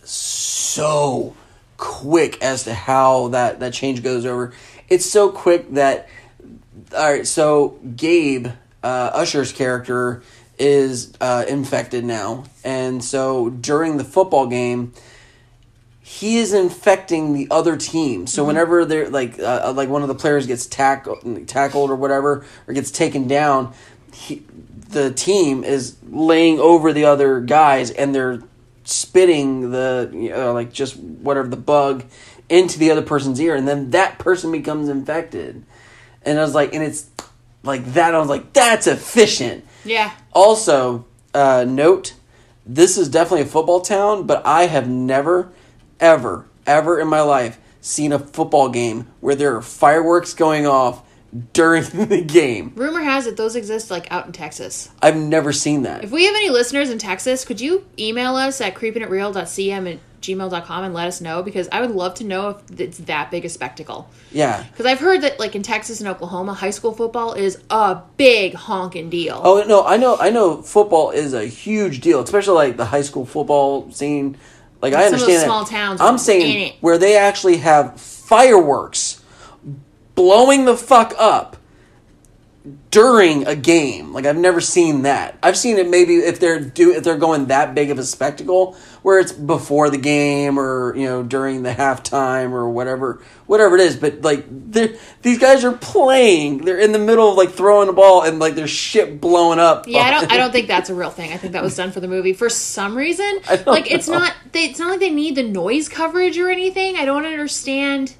so quick as to how that change goes over. It's so quick that... All right, so Gabe... Usher's character is infected now, and so during the football game, he is infecting the other team. So whenever they're like one of the players gets tackled or whatever, or gets taken down, the team is laying over the other guys, and they're spitting like just whatever the bug into the other person's ear, and then that person becomes infected. And I was like, and it's like that. I was like, that's efficient. Yeah. Also, note, this is definitely a football town, but I have never, ever in my life seen a football game where there are fireworks going off during the game. Rumor has it those exist like out in Texas. I've never seen that. If we have any listeners in Texas, could you email us at creepingitreal.cm@gmail.com and let us know? Because I would love to know if it's that big a spectacle. Yeah. Because I've heard that like in Texas and Oklahoma, high school football is a big honking deal. Oh no, I know football is a huge deal, especially like the high school football scene. Like I understand some of those small towns. I'm saying where they actually have fireworks blowing the fuck up during a game. Like, I've never seen that. I've seen it maybe if they're going that big of a spectacle where it's before the game or, you know, during the halftime or whatever it is. But like, these guys are playing. They're in the middle of like throwing the ball and like there's shit blowing up. Yeah, I don't think that's a real thing. I think that was done for the movie for some reason. Like, it's not like they need the noise coverage or anything. I don't understand.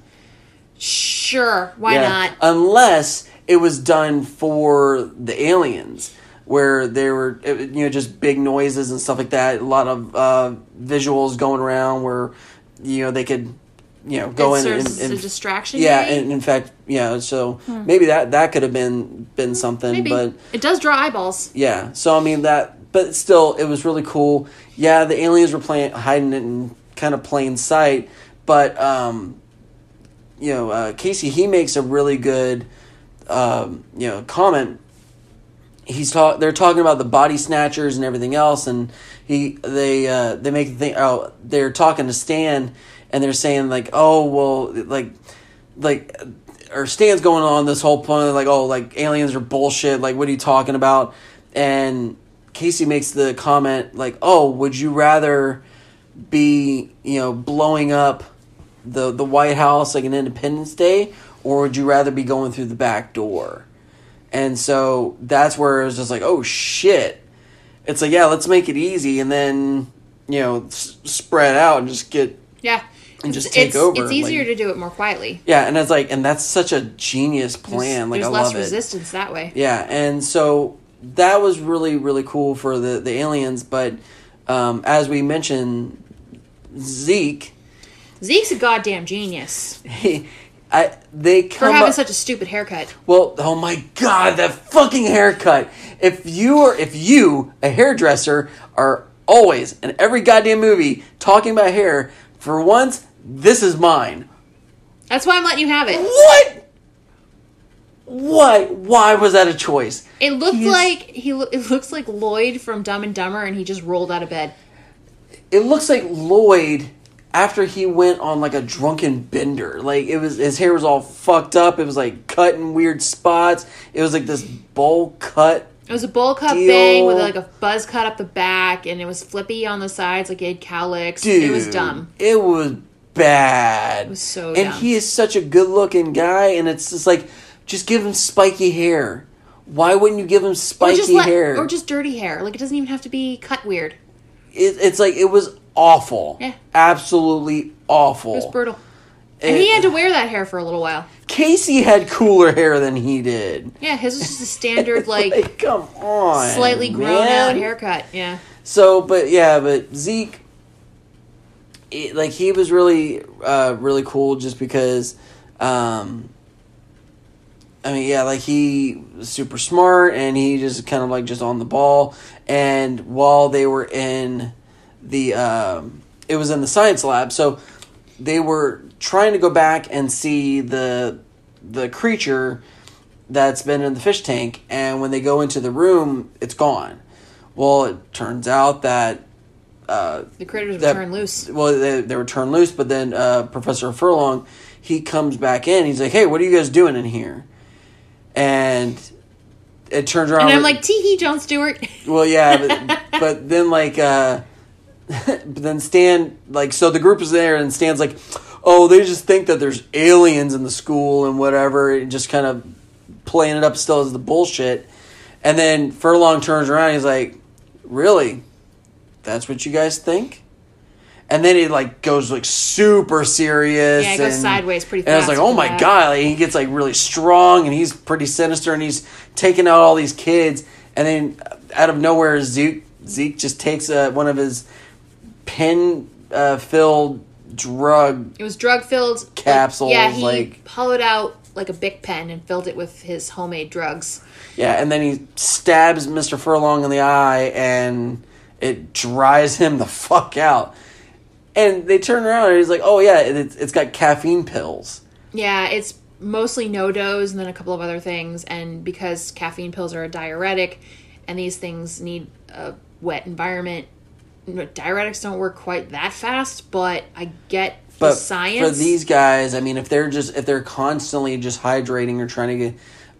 Sure, why not? Unless it was done for the aliens, where they were, you know, just big noises and stuff like that. A lot of visuals going around where, you know, they could, you know, go in and a distraction. Yeah, maybe? and in fact, yeah. So maybe that could have been something. Maybe. But It does draw eyeballs. yeah. So I mean but still, it was really cool. Yeah, the aliens were hiding it in kind of plain sight, but you know, Casey, he makes a really good, you know, comment. They're talking about the body snatchers and everything else, and they make the thing. Oh, they're talking to Stan, and they're saying like, oh well, like, or Stan's going on this whole point like, oh, like aliens are bullshit. Like, what are you talking about? And Casey makes the comment like, oh, would you rather be, you know, blowing up the White House like an Independence Day, or would you rather be going through the back door? And so that's where it was just like, oh shit. It's like, yeah, let's make it easy and then, you know, spread out and just get and just take over. It's easier to do it more quietly. Yeah, and it's like, and that's such a genius plan. There's I love less resistance that way. Yeah, and so that was really, really cool for the aliens. But as we mentioned, Zeke's a goddamn genius. They for having such a stupid haircut. Well, oh my god, that fucking haircut! If you, a hairdresser, are always in every goddamn movie talking about hair, for once, this is mine. That's why I'm letting you have it. What? Why was that a choice? It looked it looks like Lloyd from Dumb and Dumber, and he just rolled out of bed. It looks like Lloyd after he went on like a drunken bender. Like, his hair was all fucked up. It was like cut in weird spots. It was like this bowl cut. It was a bowl cut bang with like a buzz cut up the back, and it was flippy on the sides like he had cowlicks. Dude, it was dumb. It was bad. It was so dumb. And he is such a good looking guy, and it's just like, just give him spiky hair. Why wouldn't you give him spiky hair? Or just dirty hair. Like, it doesn't even have to be cut weird. It's like, it was awful. Yeah. Absolutely awful. It was brutal. And he had to wear that hair for a little while. Casey had cooler hair than he did. Yeah, his was just a standard, like come on, slightly grown out haircut. Yeah. So, but Zeke, he was really, really cool just because, he was super smart and he just kind of like just on the ball. And while they were in it was in the science lab, so they were trying to go back and see the creature that's been in the fish tank, and when they go into the room, it's gone. Well, it turns out that the critters were turned loose. Well, they were turned loose, but then Professor Furlong, he comes back in. He's like, "Hey, what are you guys doing in here?" And it turns around, and I'm like, "Tee-hee, Jon Stewart." Well, yeah, but then but then Stan, so the group is there, and Stan's like, oh, they just think that there's aliens in the school and whatever, and just kind of playing it up still as the bullshit. And then Furlong turns around and he's like, really? That's what you guys think? And then it goes super serious. Yeah, it goes sideways pretty fast. And I was like, oh my god, he gets really strong, and he's pretty sinister, and he's taking out all these kids. And then out of nowhere, Zeke just takes one of his pen-filled drug. It was drug-filled capsules. He hollowed out like a Bic pen and filled it with his homemade drugs. Yeah, and then he stabs Mr. Furlong in the eye, and it dries him the fuck out. And they turn around, and he's like, oh yeah, it's got caffeine pills. Yeah, it's mostly no-dose and then a couple of other things. And because caffeine pills are a diuretic, and these things need a wet environment, diuretics don't work quite that fast, but I get the science. For these guys, I mean, if they're constantly just hydrating or trying to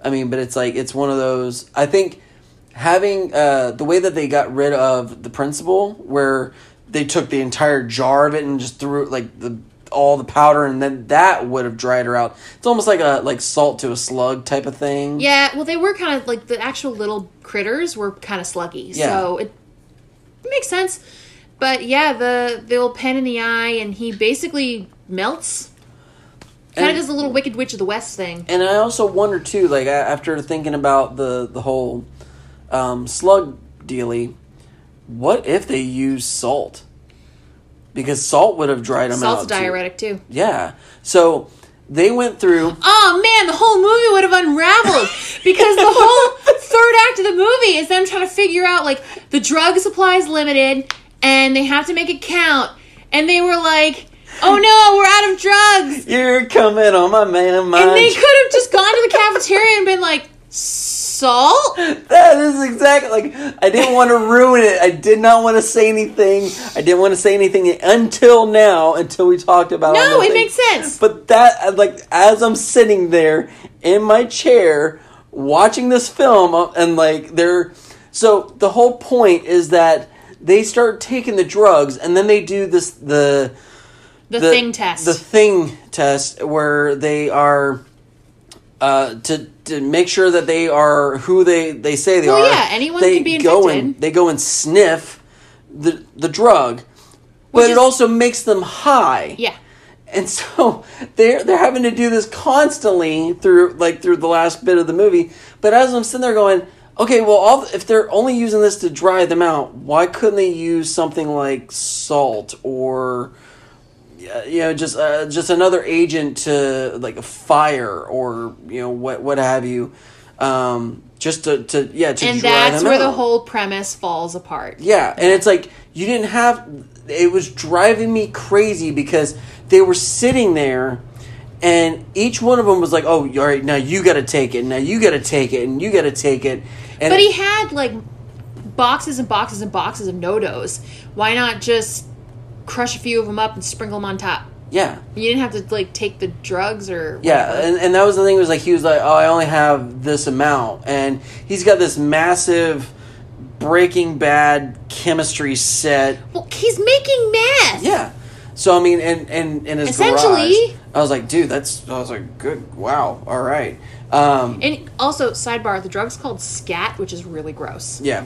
I mean, but it's like, it's one of those, I think having, the way that they got rid of the principal, where they took the entire jar of it and just threw like all the powder, and then that would have dried her out. It's almost like a salt to a slug type of thing. Yeah, well, they were kind of like, the actual little critters were kind of sluggy, so it makes sense. But yeah, the little pen in the eye, and he basically melts. Kind of does a little Wicked Witch of the West thing. And I also wonder too, like after thinking about the whole slug dealy, what if they use salt? Because salt would have dried them out. Salt's diuretic too. Yeah. So they went through. Oh man, the whole movie would have unraveled because the whole third act of the movie is them trying to figure out, like, the drug supply is limited and they have to make it count. And they were like, oh no, we're out of drugs. You're coming on my man mind. And they could have just gone to the cafeteria and been like, salt? That is exactly, like, I didn't want to ruin it. I did not want to say anything. I didn't want to say anything until we talked about it. No, it makes sense. But that, like, as I'm sitting there in my chair watching this film, and like, so the whole point is that they start taking the drugs, and then they do this, the thing test. The thing test, where they are, to make sure that they are who they say they are. Well, yeah, anyone can be infected. They go and sniff the drug, but it also makes them high. Yeah. And so they're having to do this constantly through the last bit of the movie. But as I'm sitting there going, okay, well, if they're only using this to dry them out, why couldn't they use something like salt or, just another agent to, like, a fire or, what have you, just to dry them out. And that's where the whole premise falls apart. Yeah, and it's like, you didn't have, it was driving me crazy because they were sitting there and each one of them was like, oh, all right, now you got to take it, now you got to take it, and you got to take it. And but he had, like, boxes and boxes and boxes of NoDoz. Why not just crush a few of them up and sprinkle them on top? Yeah. You didn't have to, like, take the drugs or whatever. Yeah, and that was the thing, was like, he was like, oh, I only have this amount. And he's got this massive Breaking Bad chemistry set. Well, he's making meth. Yeah. So, I mean, and in his essentially, garage, I was like, dude, I was like, good, wow, all right. And also, sidebar, the drug's called scat, which is really gross. Yeah.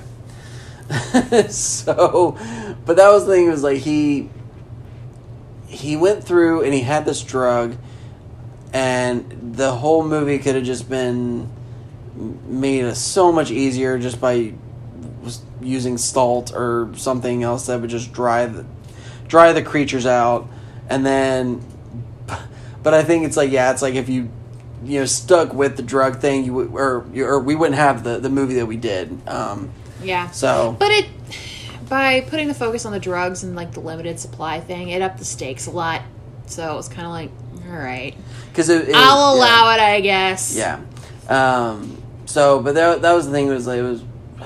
So, but that was the thing, was like, he went through and he had this drug, and the whole movie could have just been made so much easier just by using salt or something else that would just dry the creatures out. And then, but I think it's like, yeah, it's like if you stuck with the drug thing, or we wouldn't have the movie that we did. Yeah. So, but by putting the focus on the drugs and, like, the limited supply thing, it upped the stakes a lot. So it's kind of like, all right, because I'll allow it, I guess. Yeah. So, but that was the thing. It was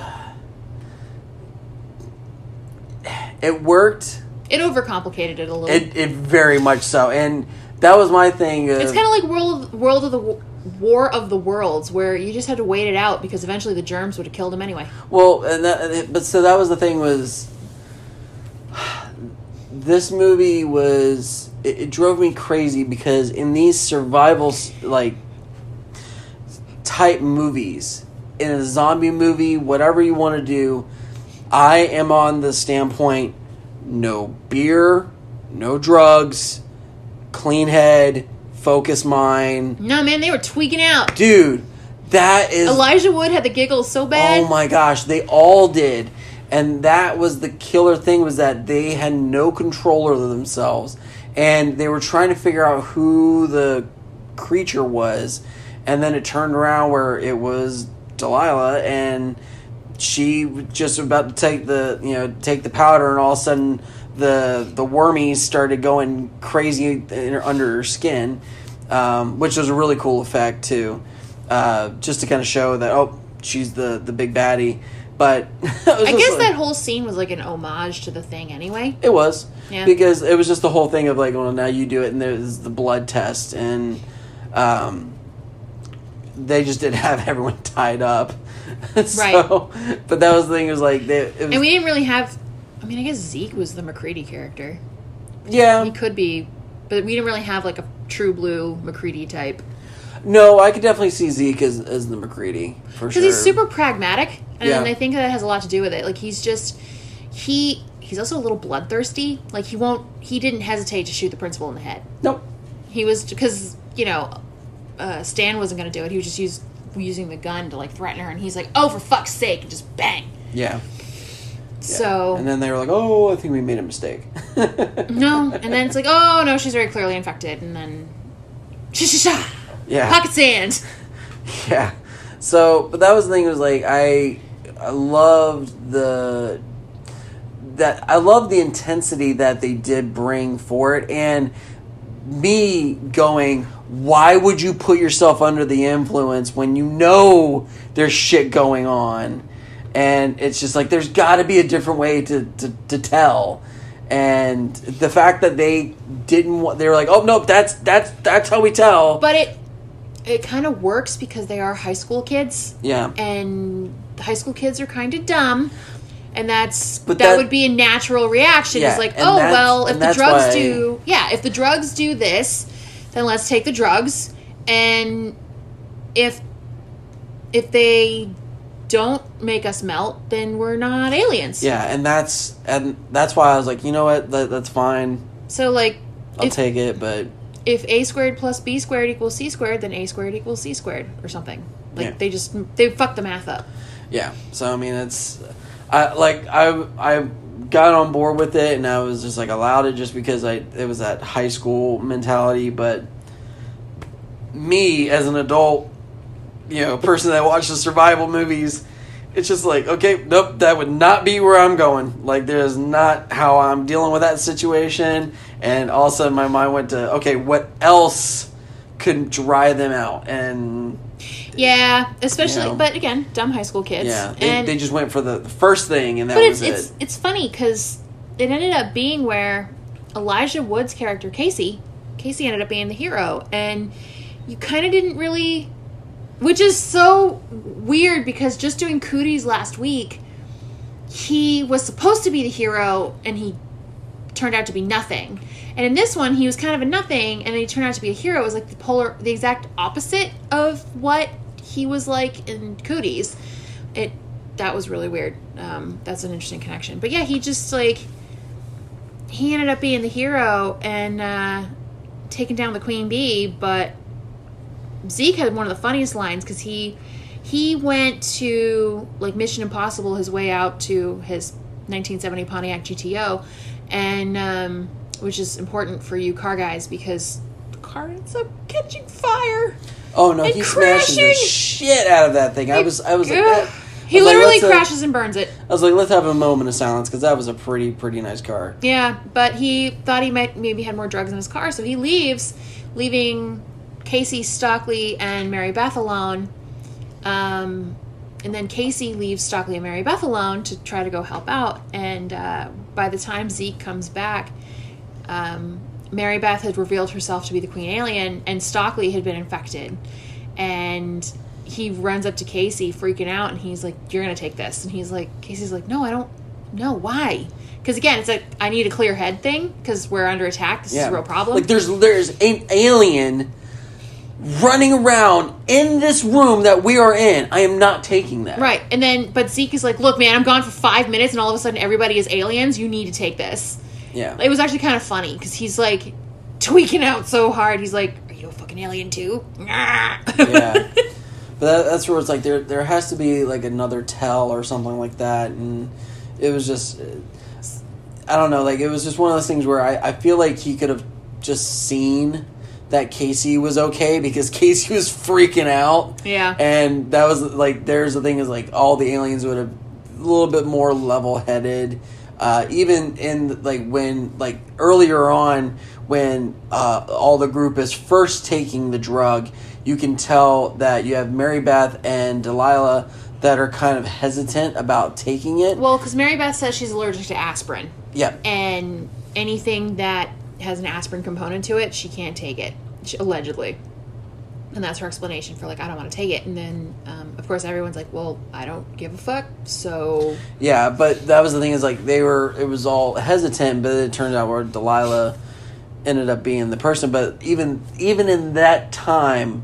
it worked. It overcomplicated it a little. It very much so, and that was my thing. It's kind of like War of the Worlds, where you just had to wait it out because eventually the germs would have killed him anyway. Well, and that was the thing, was this movie was, it drove me crazy because in these survival, like, type movies, in a zombie movie, whatever you want to do, I am on the standpoint, no beer, no drugs, clean head, focus mind. No, man, they were tweaking out. Dude, that is... Elijah Wood had the giggles so bad. Oh my gosh, they all did. And that was the killer thing, was that they had no control over themselves. And they were trying to figure out who the creature was. And then it turned around where it was Delilah, and she was just about to take the powder, and all of a sudden the wormies started going crazy under her skin, which was a really cool effect too, just to kind of show that, she's the big baddie. But I guess that whole scene was like an homage to The Thing anyway. It was. Yeah. Because it was just the whole thing of like, well, now you do it, and there's the blood test, and they just didn't have everyone tied up. Right. But that was the thing. It was like and we didn't really have. I mean, I guess Zeke was the McCready character. Yeah, he could be, but we didn't really have like a true blue McCready type. No, I could definitely see Zeke as the McCready for sure. Because he's super pragmatic, and Yeah. I think that has a lot to do with it. Like he's also a little bloodthirsty. Like he didn't hesitate to shoot the principal in the head. Nope. He was because Stan wasn't going to do it. He was just using the gun to like threaten her, and he's like, "Oh, for fuck's sake!" and just bang. Yeah. So and then they were like, "Oh, I think we made a mistake." No, and then it's like, "Oh no, she's very clearly infected," and then yeah, pocket sand. Yeah. So, but that was the thing. It was like I loved the intensity that they did bring for it, and me going, why would you put yourself under the influence when you know there's shit going on? And it's just like, there's got to be a different way to tell. And the fact that they didn't want, they were like, oh no, that's how we tell. But it kind of works because they are high school kids. Yeah. And the high school kids are kind of dumb. And that would be a natural reaction. Yeah, it's like, oh, well, if the drugs if the drugs do this, then let's take the drugs. And if they don't make us melt, then we're not aliens. Yeah, and that's why I was like, you know what, that's fine. So, like, I'll take it, but if a squared plus b squared equals c squared, then a squared equals c squared or something. Like, yeah. they fucked the math up. Yeah, so I mean, I got on board with it, and I was just like allowed it just because it was that high school mentality. But me as an adult, person that watches survival movies, it's just like, okay, nope, that would not be where I'm going. Like, there's not how I'm dealing with that situation. And all of a sudden my mind went to, okay, what else could dry them out? And yeah, especially, but again, dumb high school kids. Yeah, they just went for the first thing, and that was it. It's funny because it ended up being where Elijah Wood's character, Casey ended up being the hero. And you kind of didn't really... Which is so weird because just doing Cooties last week, he was supposed to be the hero and he turned out to be nothing. And in this one, he was kind of a nothing and then he turned out to be a hero. It was like the exact opposite of what he was like in Cooties. That was really weird. That's an interesting connection. But yeah, he just he ended up being the hero and taking down the Queen Bee, but Zeke had one of the funniest lines because he went to Mission Impossible his way out to his 1970 Pontiac GTO, and which is important for you car guys because the car ends up catching fire. Oh no, he smashes the shit out of that thing. I was like, he literally crashes and burns it. I was like, let's have a moment of silence because that was a pretty nice car. Yeah, but he thought he maybe had more drugs in his car, so he leaves, leaving Casey, Stockley, and Mary Beth alone. And then Casey leaves Stockley and Mary Beth alone to try to go help out. And by the time Zeke comes back, Mary Beth had revealed herself to be the Queen Alien, and Stockley had been infected. And he runs up to Casey, freaking out, and he's like, "You're gonna take this." And Casey's like, "No, I don't know. Why?" Because again, it's like, I need a clear head thing because we're under attack. This is a real problem. Like there's an alien running around in this room that we are in. I am not taking that. Right. And then, but Zeke is like, look, man, I'm gone for 5 minutes and all of a sudden everybody is aliens. You need to take this. Yeah. It was actually kind of funny because he's like tweaking out so hard. He's like, are you a fucking alien too? Yeah. But that's where it's like, there has to be like another tell or something like that. And it was just, I don't know, like it was just one of those things where I feel like he could have just seen that Casey was okay because Casey was freaking out. Yeah. And that was like, there's the thing is like all the aliens would have a little bit more level-headed. Even in when earlier on when all the group is first taking the drug, you can tell that you have Mary Beth and Delilah that are kind of hesitant about taking it. Well, because Mary Beth says she's allergic to aspirin. Yeah. And anything that has an aspirin component to it, she can't take it, allegedly. And that's her explanation for, like, I don't want to take it. And then, of course, everyone's like, well, I don't give a fuck, so... Yeah, but that was the thing is, like, it was all hesitant, but it turned out where Delilah ended up being the person. But even in that time,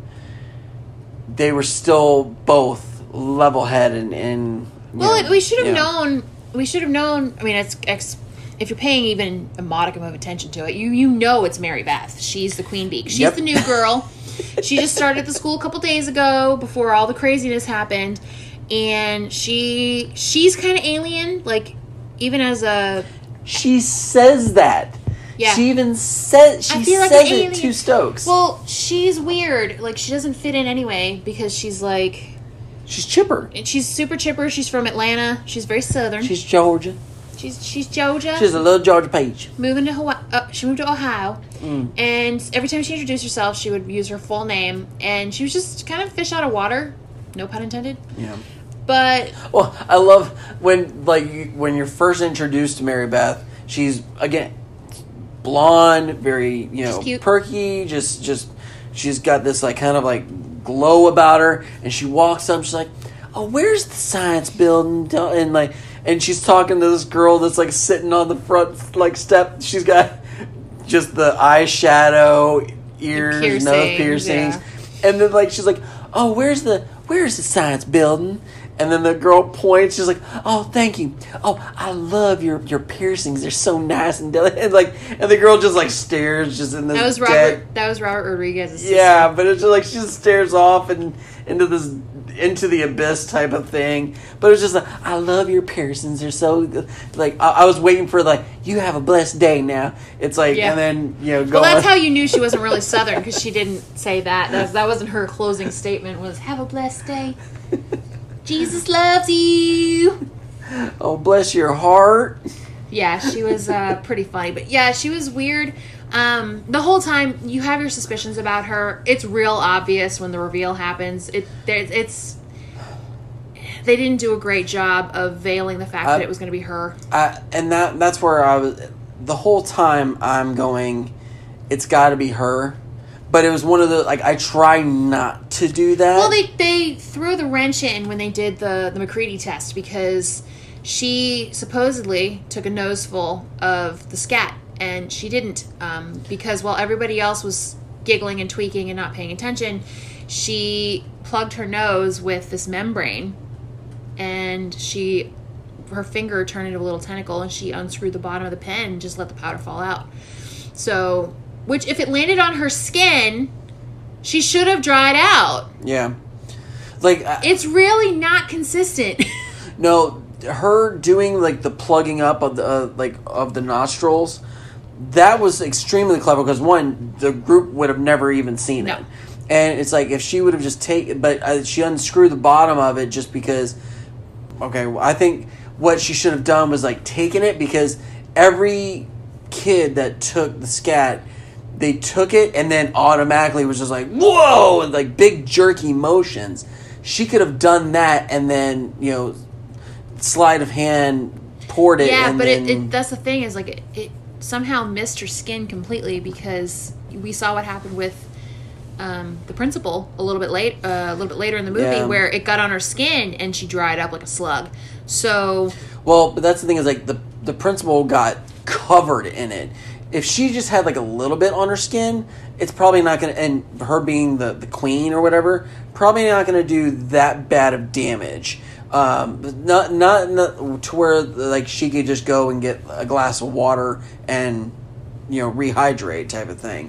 they were still both level-headed and well, we should have known. We should have known. I mean, if you're paying even a modicum of attention to it, you know it's Mary Beth. She's the queen bee. She's the new girl. She just started the school a couple days ago before all the craziness happened, and she's kind of alien. Like, even as a... She says that. Yeah. She even says... She says it to Stokes. Well, she's weird. Like, she doesn't fit in anyway because she's like... She's chipper. She's super chipper. She's from Atlanta. She's very southern. She's Georgia. She's Georgia. She's a little Georgia Peach. Moving to Hawaii. She moved to Ohio. And every time she introduced herself, she would use her full name. And she was just kind of fish out of water. No pun intended. Yeah. But... Well, I love when you're first introduced to Mary Beth, she's, again, blonde, very, perky, just she's got this, like, kind of, like, glow about her. And she walks up, she's like, oh, where's the science building? And she's talking to this girl that's, like, sitting on the front, like, step. She's got just the eyeshadow, ears, nose piercings. Yeah. And then, like, she's like, oh, where's the science building? And then the girl points. She's like, oh, thank you. Oh, I love your piercings. They're so nice and delicate. And the girl just, like, stares just in this That was Robert Rodriguez's sister. Yeah, but it's just, like, she just stares off and into the abyss type of thing. But it's just like, I love your piercings. They're so good. Like, I was waiting for, like, you have a blessed day now. It's like, and then, go. Well, that's how you knew she wasn't really Southern, because she didn't say that. That wasn't her closing statement, was, have a blessed day. Jesus loves you. Oh, bless your heart. Yeah, she was pretty funny. But yeah, she was weird. The whole time, you have your suspicions about her. It's real obvious when the reveal happens. They didn't do a great job of veiling the fact that it was going to be her. And that's where I was. The whole time I'm going, it's got to be her. But it was one of the, like, I try not to do that. Well, they threw the wrench in when they did the McCready test, because she supposedly took a noseful of the scat. And she didn't, because while everybody else was giggling and tweaking and not paying attention, she plugged her nose with this membrane, and her finger turned into a little tentacle, and she unscrewed the bottom of the pen and just let the powder fall out. So, which, if it landed on her skin, she should have dried out. Yeah. Like, it's really not consistent. No, her doing, like, the plugging up of the of the nostrils, that was extremely clever, because one, the group would have never even seen it. And it's like, if she would have just she unscrewed the bottom of it just because, okay, I think what she should have done was, like, taken it, because every kid that took the scat, they took it and then automatically was just like, whoa, and, like, big jerky motions. She could have done that and then, sleight of hand poured it. Yeah, but that's the thing, is, like, it somehow missed her skin completely, because we saw what happened with the principal a little bit later in the movie, where it got on her skin and she dried up like a slug. So, well, but that's the thing, is, like, the principal got covered in it. If she just had, like, a little bit on her skin, it's probably not going to, and her being the queen or whatever, probably not going to do that bad of damage. Not to where, like, she could just go and get a glass of water and, rehydrate type of thing.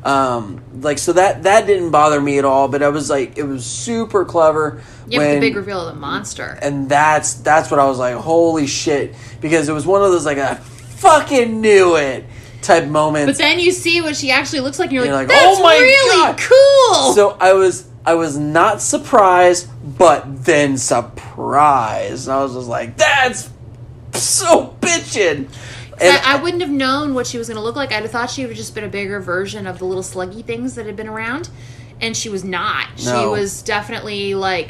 So that didn't bother me at all, but I was like, it was super clever. Yeah, with the big reveal of the monster. And that's what I was like, holy shit. Because it was one of those, like, I fucking knew it type moments. But then you see what she actually looks like, and you're like, that's, oh my really God. Cool. So I was not surprised, but then surprised. And I was just like, that's so bitchin'. And I wouldn't have known what she was going to look like. I'd have thought she would have just been a bigger version of the little sluggy things that had been around. And she was not. No. She was definitely, like,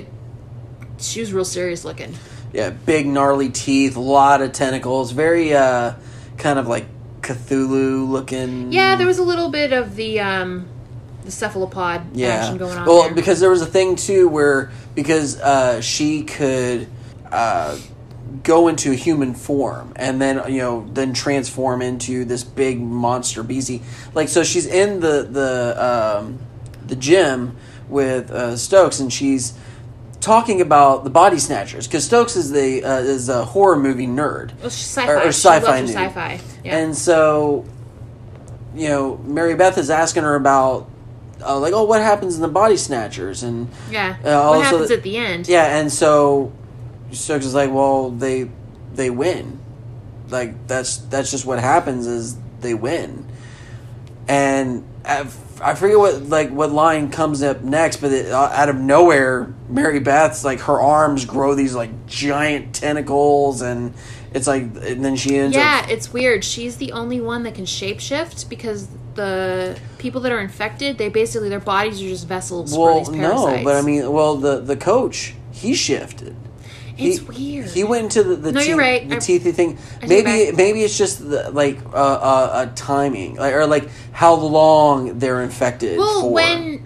she was real serious looking. Yeah, big gnarly teeth, a lot of tentacles, very kind of like Cthulhu looking. Yeah, there was a little bit of the the cephalopod Yeah. action going on. Well, there. because there was a thing too where she could go into a human form and then then transform into this big monster beastie. Like, so she's in the gym with Stokes, and she's talking about the Body Snatchers, because Stokes is a horror movie nerd. Well, she's sci-fi. Or sci-fi She nerd. loves her sci-fi. Yeah. And so, Mary Beth is asking her about, what happens in the Body Snatchers? And yeah. also What happens at the end? yeah, and so Stokes is like, well, they win. Like, that's just what happens, is they win. And I forget what line comes up next, but out of nowhere, Mary Beth's like, her arms grow these like giant tentacles, and it's like, and then she ends up. Yeah, it's weird. She's the only one that can shapeshift, because the people that are infected, their bodies are just vessels for these parasites. No, but I mean, the coach, he shifted. It's weird. He went into the No, you're right. the teethy thing. I take it Maybe it's just a timing, or how long they're infected. Well, for. when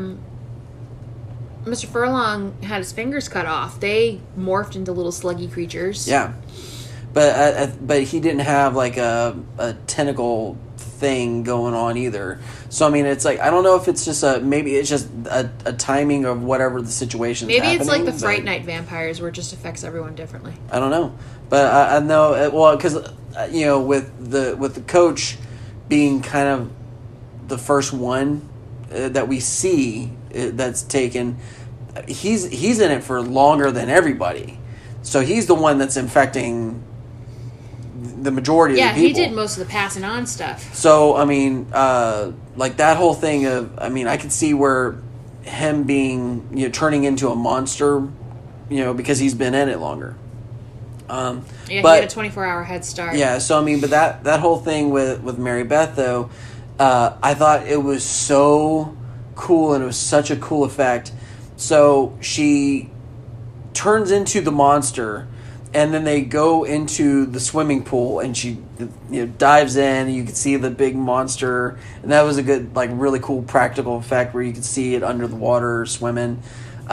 Mr. Furlong had his fingers cut off, they morphed into little sluggy creatures. Yeah, but he didn't have like a tentacle thing going on either. So I mean, it's like, I don't know if it's just maybe it's just a timing of whatever the situation. Maybe it's like the Fright Night vampires, where it just affects everyone differently. I don't know, but I know because with the coach being kind of the first one that we see that's taken, he's in it for longer than everybody, so he's the one that's infecting the majority of the people. Yeah, he did most of the passing on stuff. So, I mean, that whole thing of, I mean, I could see where him being, turning into a monster, because he's been in it longer. Yeah, but, he had a 24-hour head start. Yeah, so, I mean, but that whole thing with Mary Beth, though, I thought it was so cool, and it was such a cool effect. So, she turns into the monster, and then they go into the swimming pool, and she dives in, and you can see the big monster. And that was a good, really cool practical effect where you could see it under the water swimming.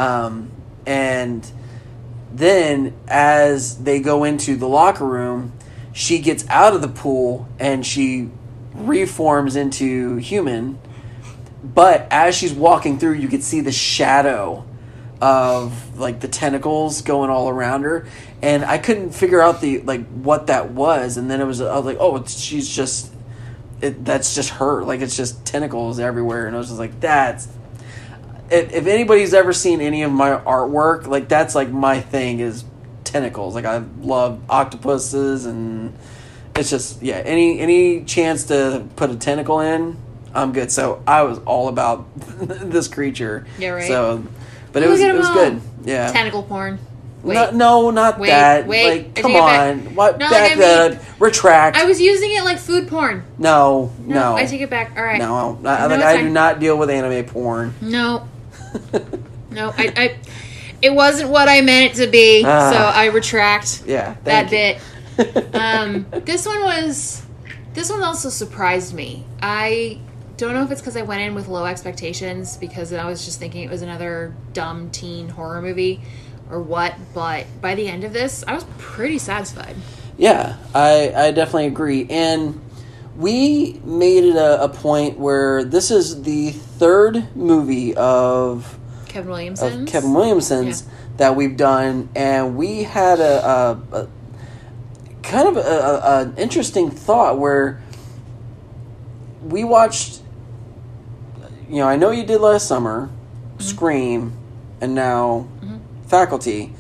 And then as they go into the locker room, she gets out of the pool, and she reforms into human. But as she's walking through, you could see the shadow of the tentacles going all around her, and I couldn't figure out what that was. And then I was like, oh, she's just that's just her, it's just tentacles everywhere. And I was just like, that's, if anybody's ever seen any of my artwork, that's my thing, is tentacles. I love octopuses, and it's just, yeah, any chance to put a tentacle in, I'm good. So I was all about this creature. Yeah, right. So, but it was good. Yeah. Tentacle porn. Wait. Not that. Wait. Come on. What? No, Back that up. Retract. I was using it like food porn. No. I take it back. All right. No. I do not deal with anime porn. No. No. I it wasn't what I meant it to be, so I retract. Yeah. That bit. This one also surprised me. I don't know if it's because I went in with low expectations, because I was just thinking it was another dumb teen horror movie or what, but by the end of this, I was pretty satisfied. Yeah, I definitely agree. And we made it a point where this is the third movie of Kevin Williamson's yeah, that we've done, and we had a kind of an interesting thought where we watched, I Know You Did Last Summer, mm-hmm. Scream, and now mm-hmm. Faculty.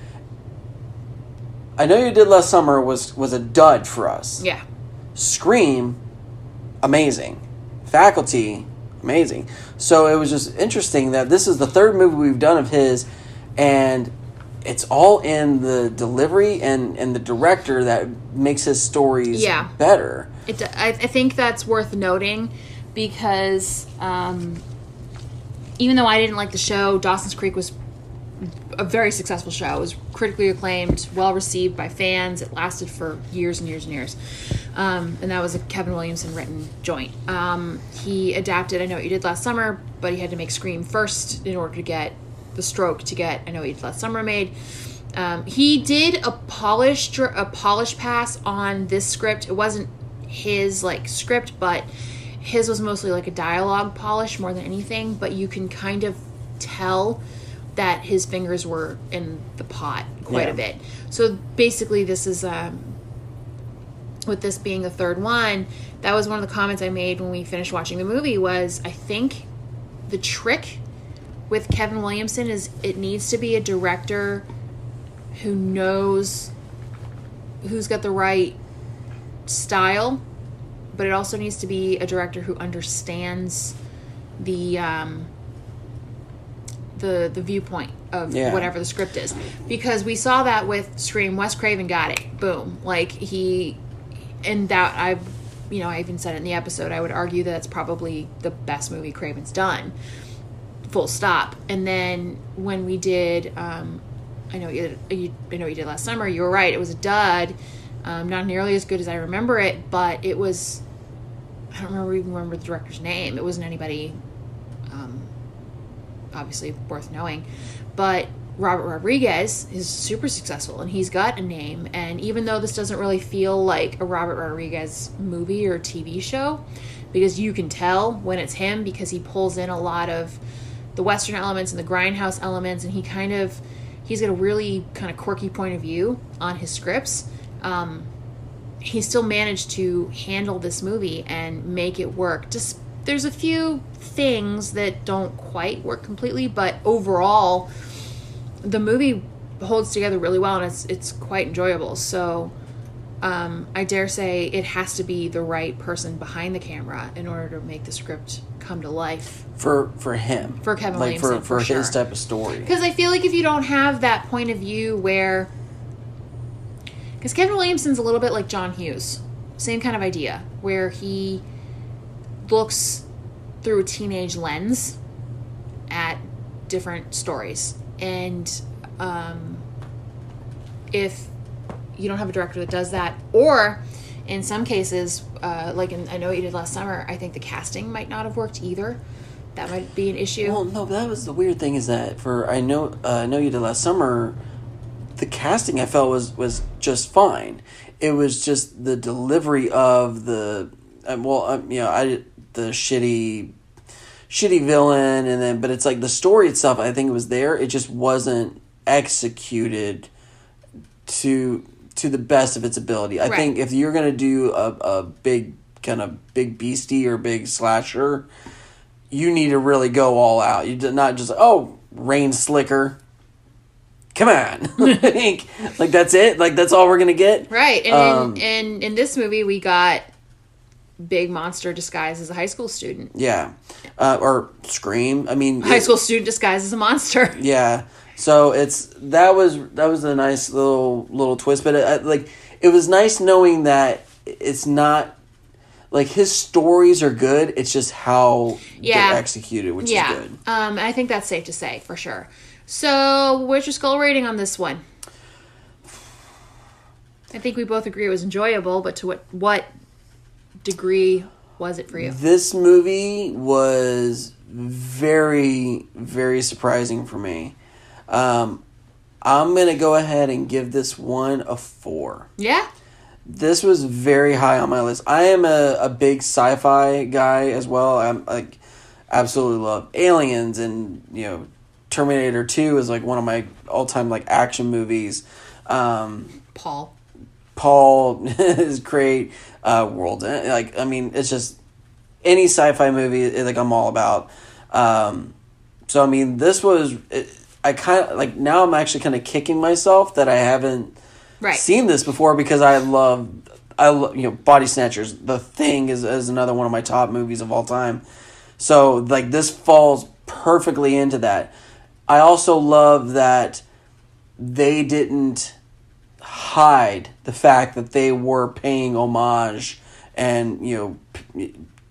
I Know You Did Last Summer was a dud for us. Yeah. Scream, amazing. Faculty, amazing. So it was just interesting that this is the third movie we've done of his, and it's all in the delivery and the director that makes his stories better. I think that's worth noting, because even though I didn't like the show, Dawson's Creek was a very successful show. It was critically acclaimed, well received by fans. It lasted for years and years and years. And that was a Kevin Williamson written joint. He adapted I Know What You Did Last Summer, but he had to make Scream first in order to get The Stroke to get I Know What You Did Last Summer made. He did a polished pass on this script. It wasn't his like script, but his was mostly like a dialogue polish more than anything. But you can kind of tell that his fingers were in the pot quite a bit. So basically, this is with this being the third one. That was one of the comments I made when we finished watching the movie. Was I think the trick with Kevin Williamson is it needs to be a director who knows who's got the right style, but it also needs to be a director who understands the viewpoint of whatever the script is. Because we saw that with Scream. Wes Craven got it. Boom. Like I even said it in the episode, I would argue that it's probably the best movie Craven's done. Full stop. And then when we did I Know What You Did Last Summer, you were right, it was a dud. Not nearly as good as I remember it, but it was, I don't remember the director's name. It wasn't anybody obviously worth knowing, but Robert Rodriguez is super successful and he's got a name. And even though this doesn't really feel like a Robert Rodriguez movie or TV show, because you can tell when it's him, because he pulls in a lot of the Western elements and the grindhouse elements, and he's got a really kind of quirky point of view on his scripts. He still managed to handle this movie and make it work. Just there's a few things that don't quite work completely, but overall the movie holds together really well, and it's quite enjoyable. So I dare say it has to be the right person behind the camera in order to make the script come to life for him, for Kevin like Williamson, for sure. his type of story. Because I feel like if you don't have that point of view where, because Kevin Williamson's a little bit like John Hughes, same kind of idea, where he looks through a teenage lens at different stories. And if you don't have a director that does that, or in some cases, like in I Know What You Did Last Summer, I think the casting might not have worked either. That might be an issue. Well, no, that was the weird thing, is that for I Know You Did Last Summer, the casting I felt was just fine. It was just the delivery of the the shitty villain, and then but it's like the story itself, I think it was there. It just wasn't executed to the best of its ability. I think if you're gonna do a big kind of big beastie or big slasher, you need to really go all out. You not just rain slicker. Come on, like that's it. Like that's all we're gonna get, right? And in this movie, we got big monster disguised as a high school student. Yeah, or Scream. I mean, high school student disguised as a monster. Yeah. So that was a nice little twist, but it was nice knowing that it's not like his stories are good. It's just how they're executed, which is good. I think that's safe to say for sure. So, what's your skull rating on this one? I think we both agree it was enjoyable, but to what degree was it for you? This movie was very, very surprising for me. I'm going to go ahead and give this one a 4. Yeah? This was very high on my list. I am a big sci-fi guy as well. I'm absolutely love Aliens, and Terminator 2 is like one of my all-time like action movies. Paul is great. World, it's just any sci-fi movie like I'm all about. So I mean, this was I kind of like, now I'm actually kind of kicking myself that I haven't seen this before, because I love Body Snatchers. The Thing is another one of my top movies of all time. So like this falls perfectly into that. I also love that they didn't hide the fact that they were paying homage and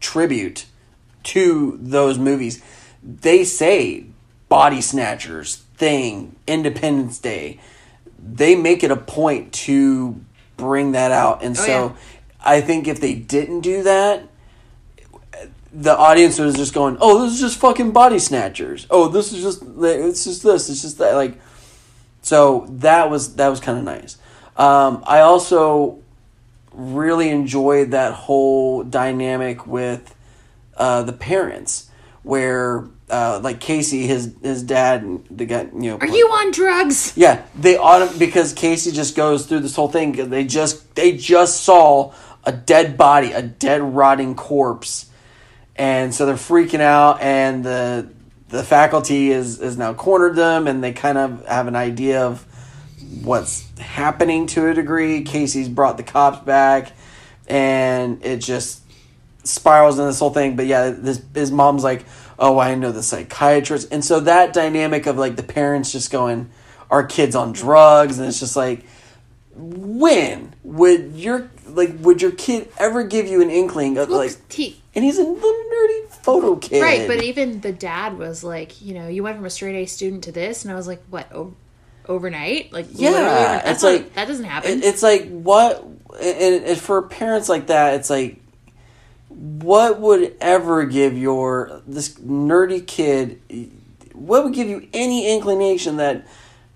tribute to those movies. They say Body Snatchers thing, Independence Day, they make it a point to bring that out. And I think if they didn't do that, the audience was just going, oh, this is just fucking Body Snatchers. Oh, this is just, it's just this, it's just that. Like, so that was kind of nice. I also really enjoyed that whole dynamic with the parents, where like Casey, his dad, the guy, are you on drugs? Yeah, because Casey just goes through this whole thing. They just saw a dead body, a dead rotting corpse, and so they're freaking out. And the faculty is now cornered them, and they kind of have an idea of what's happening to a degree. Casey's brought the cops back, and it just spirals into this whole thing. But yeah, his mom's like, oh, I know the psychiatrist. And so that dynamic of like the parents just going, our kid's on drugs, and it's just like, when would your kid ever give you an inkling of and he's a little nerdy photo kid. Right, but even the dad was like, you went from a straight A student to this, and I was like, what, overnight? Like, yeah, it's like, that doesn't happen. It's like, what, and for parents like that, it's like, what would ever give this nerdy kid, what would give you any inclination that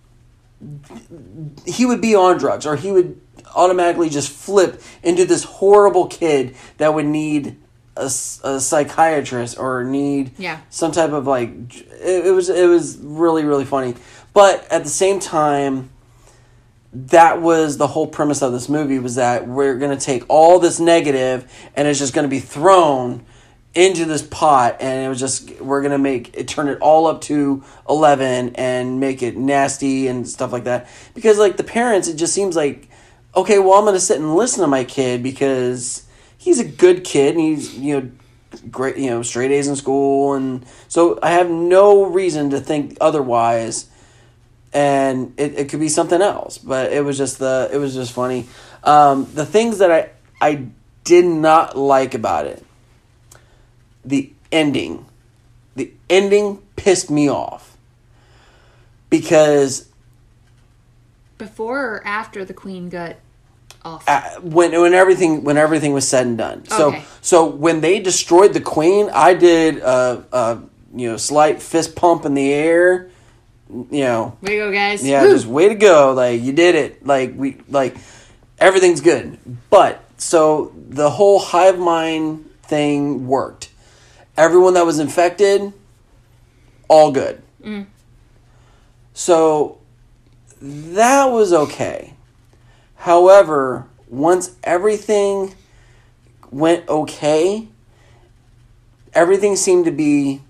he would be on drugs, or he would automatically just flip into this horrible kid that would need a psychiatrist or need some type of like, it was really, really funny. But at the same time, that was the whole premise of this movie, was that we're going to take all this negative and it's just going to be thrown into this pot, and it was just, we're going to turn it all up to 11 and make it nasty and stuff like that. Because like the parents, it just seems like, okay, well, I'm going to sit and listen to my kid because he's a good kid and he's, great, straight A's in school. And so I have no reason to think otherwise. And it could be something else, but it was just funny. The things that I did not like about it, the ending pissed me off, because before or after the Queen got off, when everything was said and done. Okay. So when they destroyed the Queen, I did slight fist pump in the air. Way to go, guys. Yeah, Woo! Just way to go. Like, you did it. Like everything's good. But so the whole hive mind thing worked. Everyone that was infected, all good. So that was okay. However, once everything went okay, everything seemed to be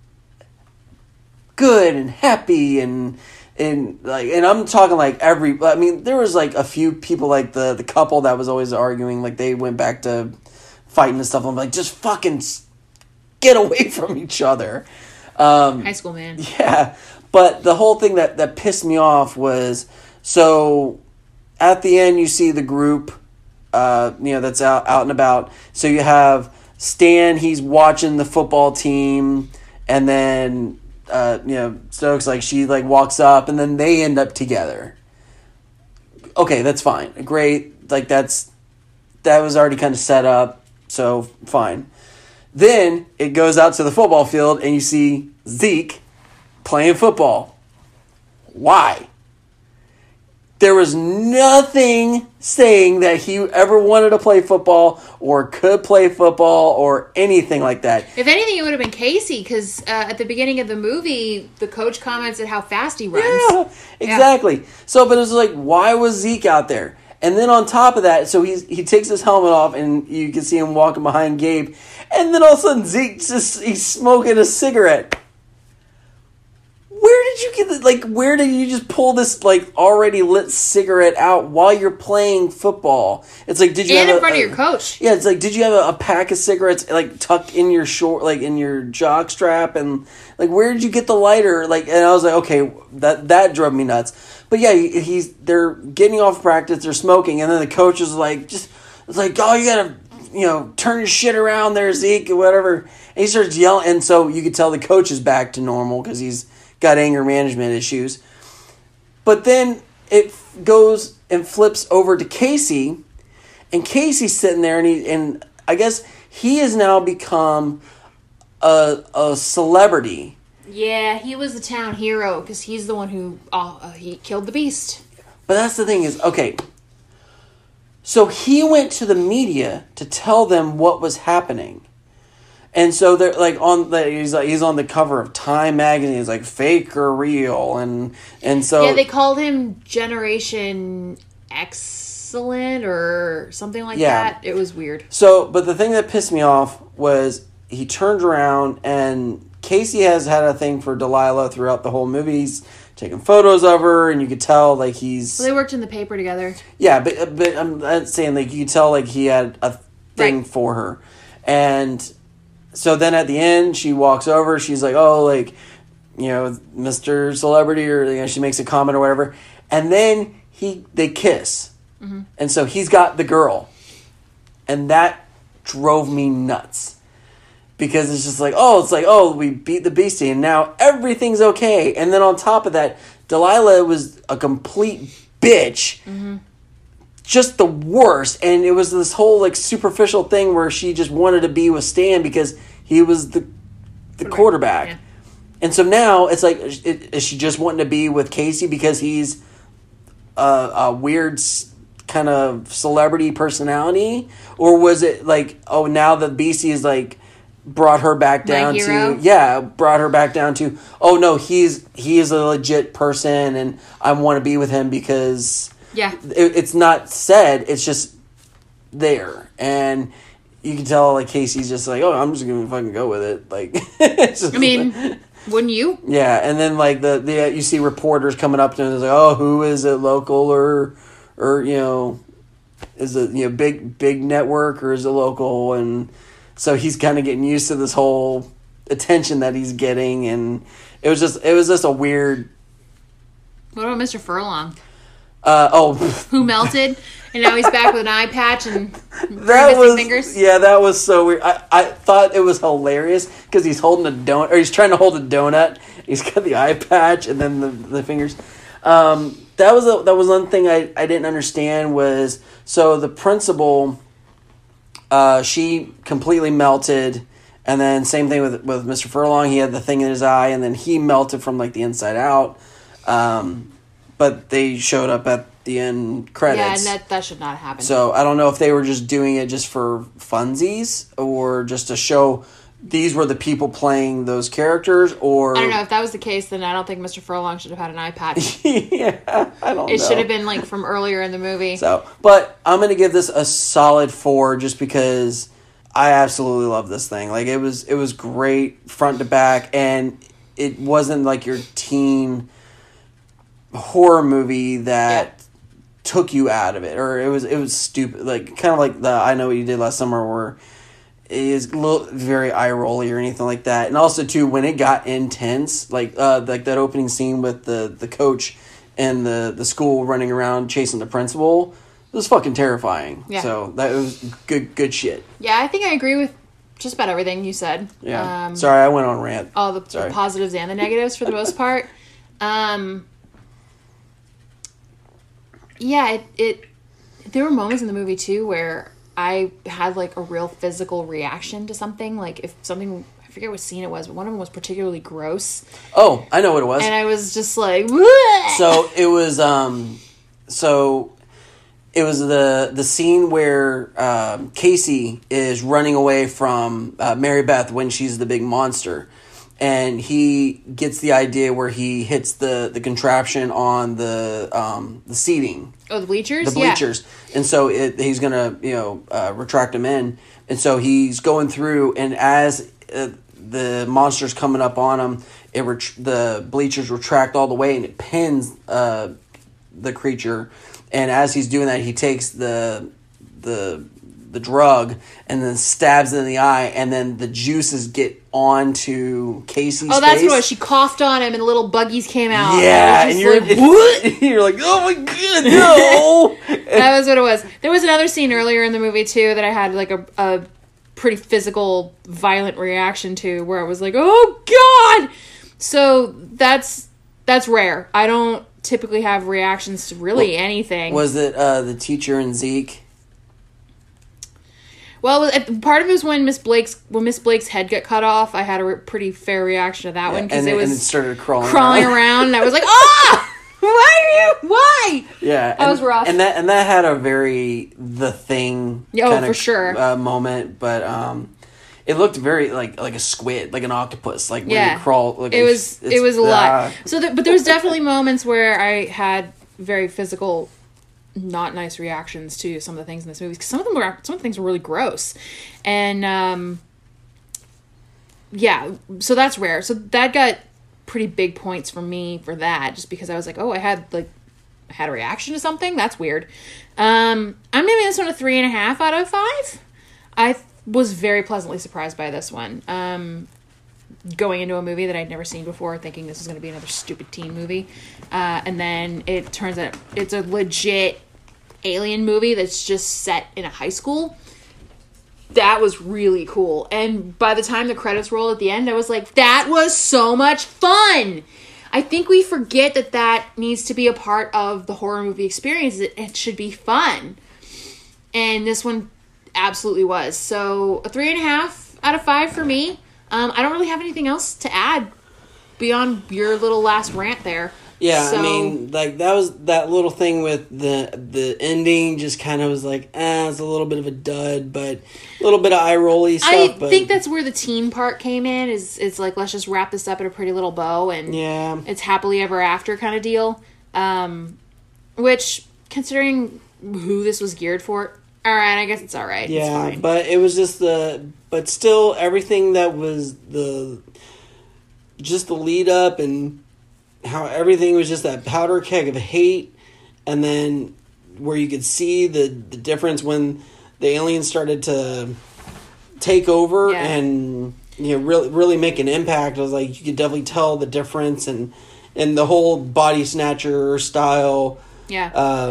good and happy and I'm talking like there was like a few people, like the couple that was always arguing, like they went back to fighting and stuff. I'm like, just fucking get away from each other. High school, man. Yeah. But the whole thing that pissed me off was, so at the end you see the group that's out and about. So you have Stan, he's watching the football team, and then Stokes, like, she like walks up, and then they end up together. Okay, that's fine. Great. Like, that was already kind of set up, so fine. Then it goes out to the football field, and you see Zeke playing football. Why? There was nothing saying that he ever wanted to play football or could play football or anything like that. If anything, it would have been Casey, because at the beginning of the movie, the coach comments at how fast he runs. Yeah, exactly. Yeah. So, but it was like, why was Zeke out there? And then on top of that, so he takes his helmet off, and you can see him walking behind Gabe. And then all of a sudden, he's smoking a cigarette. Where did you get this? Like, where did you just pull this, like, already lit cigarette out while you're playing football? It's like, did you have in front of your coach? Yeah, it's like, did you have a pack of cigarettes, like, tucked in your in your jock strap? And, like, where did you get the lighter? Like, and I was like, okay, that drove me nuts. But yeah, they're getting off practice, they're smoking, and then the coach is like, it's like, oh, you gotta, turn your shit around there, Zeke, or whatever. And he starts yelling, and so you could tell the coach is back to normal, because he's got anger management issues. But then it goes and flips over to Casey, and Casey's sitting there, and I guess he has now become a celebrity. Yeah, he was the town hero because he's the one who he killed the beast. But that's the thing is, okay, so he went to the media to tell them what was happening. And so they're like he's on the cover of Time magazine. He's like fake or real, and so yeah, they called him Generation Excellent or something like that. It was weird. So, but the thing that pissed me off was he turned around, and Casey has had a thing for Delilah throughout the whole movie. He's taking photos of her, and you could tell like he's. Well, they worked in the paper together. Yeah, but I'm not saying like you could tell like he had a thing for her, and. So then at the end, she walks over. She's like, oh, like, you know, Mr. Celebrity, or, you know, she makes a comment or whatever. And then they kiss. Mm-hmm. And so he's got the girl. And that drove me nuts. Because it's just like, we beat the beastie and now everything's okay. And then on top of that, Delilah was a complete bitch. Mm-hmm. Just the worst, and it was this whole like superficial thing where she just wanted to be with Stan because he was the quarterback. Yeah. And so now it's like, is she just wanting to be with Casey because he's a weird kind of celebrity personality, or was it like, oh, now the Beastie is like brought her back down to oh no, he is a legit person, and I want to be with him because. Yeah. It's not said, it's just there. And you can tell, like, Casey's just like, oh, I'm just going to fucking go with it. Like, it's just, I mean, wouldn't you? Yeah, and then, like, the you see reporters coming up to him and like, oh, who is it, local or you know, is it, you know, big network or is it local? And so he's kind of getting used to this whole attention that he's getting, and it was just a weird. What about Mr. Furlong? Who melted, and now he's back with an eye patch and fingers. Yeah, that was so weird. I thought it was hilarious because he's holding a donut, or he's trying to hold a donut. He's got the eye patch and then the fingers. That was one thing I didn't understand was, so the principal, she completely melted, and then same thing with Mr. Furlong. He had the thing in his eye, and then he melted from like the inside out. But they showed up at the end credits. Yeah, and that should not happen. So I don't know if they were just doing it just for funsies or just to show these were the people playing those characters, or... I don't know. If that was the case, then I don't think Mr. Furlong should have had an eye patch. Yeah, I don't know. It should have been like from earlier in the movie. So, but I'm going to give this a solid 4 just because I absolutely love this thing. Like, it was great front to back, and it wasn't like your teen horror movie that took you out of it, or it was stupid, like kind of like the I Know What You Did Last Summer, where it is very eye rolly or anything like that. And also too, when it got intense, like that opening scene with the coach and the school running around chasing the principal, it was fucking terrifying. Yeah. So that was good shit. Yeah, I think I agree with just about everything you said. Yeah. Sorry, I went on rant. All the positives and the negatives for the most part. Yeah, it there were moments in the movie too where I had like a real physical reaction to something. Like if something, I forget what scene it was, but one of them was particularly gross. Oh, I know what it was. And I was just like, bleh! So it was the scene where Casey is running away from Mary Beth when she's the big monster. And he gets the idea where he hits the contraption on the seating. Oh, the bleachers? The bleachers. Yeah. And so he's going to, retract them in. And so he's going through, and as the monster's coming up on him, the bleachers retract all the way, and it pins the creature. And as he's doing that, he takes the drug and then stabs it in the eye, and then the juices get onto Casey's face. Oh, that's what it was. She coughed on him and the little buggies came out. Yeah, and you're like, what? You're like, oh my god, no! That was what it was. There was another scene earlier in the movie, too, that I had like a pretty physical, violent reaction to, where I was like, oh god! So that's rare. I don't typically have reactions to really anything. Was it the teacher and Zeke? Well, part of it was when Miss Blake's head got cut off. I had a pretty fair reaction to that one because it started crawling around, and I was like, "Ah, why?" Yeah, that was rough. And that had a very The Thing for sure moment, but it looked very like a squid, like an octopus, like when you crawl. Like it was a lot. But there was definitely moments where I had very physical, not nice reactions to some of the things in this movie, because some of the things were really gross, and so that's rare. So that got pretty big points for me for that, just because I was like, oh, I had a reaction to something. That's weird. I'm giving this one a 3.5 out of 5. I was very pleasantly surprised by this one. Going into a movie that I'd never seen before, thinking this was going to be another stupid teen movie, and then it turns out it's a legit alien movie that's just set in a high school. That was really cool. And by the time the credits rolled at the end, I was like, that was so much fun. I think we forget that needs to be a part of the horror movie experience. It should be fun. And this one absolutely was. So a 3.5 out of 5 for me. I don't really have anything else to add beyond your little last rant there. Yeah, so, I mean, like, that was that little thing with the ending just kind of was like, it's a little bit of a dud, but a little bit of eye-rolly stuff. I think that's where the teen part came in, is like, let's just wrap this up in a pretty little bow, and it's happily ever after kind of deal. Which, considering who this was geared for, alright, I guess it's alright. Yeah, it's fine. But it was just but still, everything that was just the lead up and how everything was just that powder keg of hate, and then where you could see the difference when the aliens started to take over and really make an impact. I was like, you could definitely tell the difference, and the whole body snatcher style. Yeah.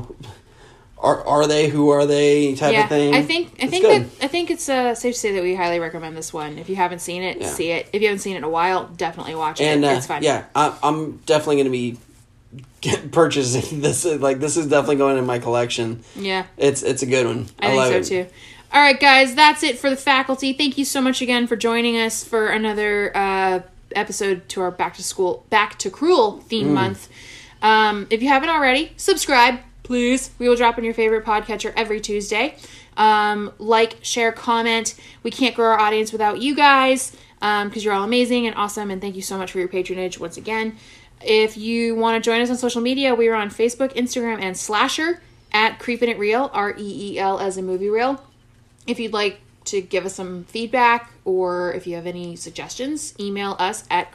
Are they, who are they type of thing. I think it's safe to say that we highly recommend this one. If you haven't seen it, see it. If you haven't seen it in a while, definitely watch it. And it's fun. Yeah, I'm definitely going to be purchasing this. Like, this is definitely going in my collection. Yeah, it's a good one. I think so too. All right, guys, that's it for the faculty. Thank you so much again for joining us for another episode to our Back to Cruel theme month. If you haven't already, subscribe. Please. We will drop on your favorite podcatcher every Tuesday. Like, share, comment. We can't grow our audience without you guys, because you're all amazing and awesome, and thank you so much for your patronage once again. If you want to join us on social media, we are on Facebook, Instagram, and Slasher at Creepin' It Real, REEL as in movie reel. If you'd like to give us some feedback, or if you have any suggestions, email us at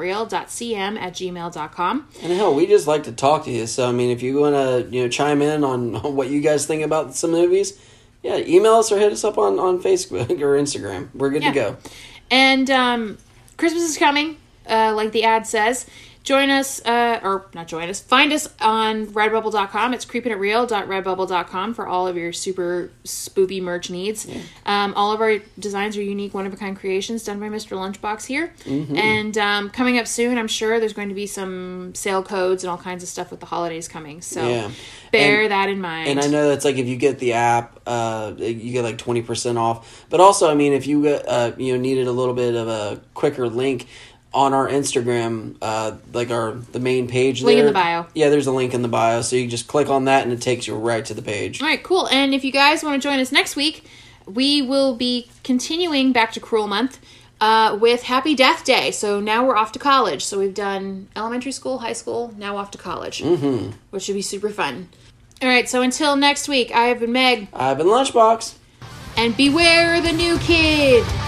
creepinitreal.cm@gmail.com. And hell, we just like to talk to you. So, I mean, if you want to chime in on what you guys think about some movies, email us or hit us up on Facebook or Instagram. We're good to go. And Christmas is coming, like the ad says. Join us, or not join us, find us on redbubble.com. It's creepinitreal.redbubble.com for all of your super spoopy merch needs. Yeah. All of our designs are unique, one-of-a-kind creations done by Mr. Lunchbox here. Mm-hmm. And coming up soon, I'm sure there's going to be some sale codes and all kinds of stuff with the holidays coming. So bear that in mind. And I know that's like if you get the app, you get like 20% off. But also, I mean, if you needed a little bit of a quicker link, on our Instagram, the main page link in the bio. Yeah, there's a link in the bio, so you just click on that and it takes you right to the page. All right, cool. And if you guys want to join us next week, we will be continuing Back to Cruel Month with Happy Death Day. So now we're off to college. So we've done elementary school, high school, now off to college, which should be super fun. All right, so until next week, I have been Meg. I've been Lunchbox. And beware the new kid.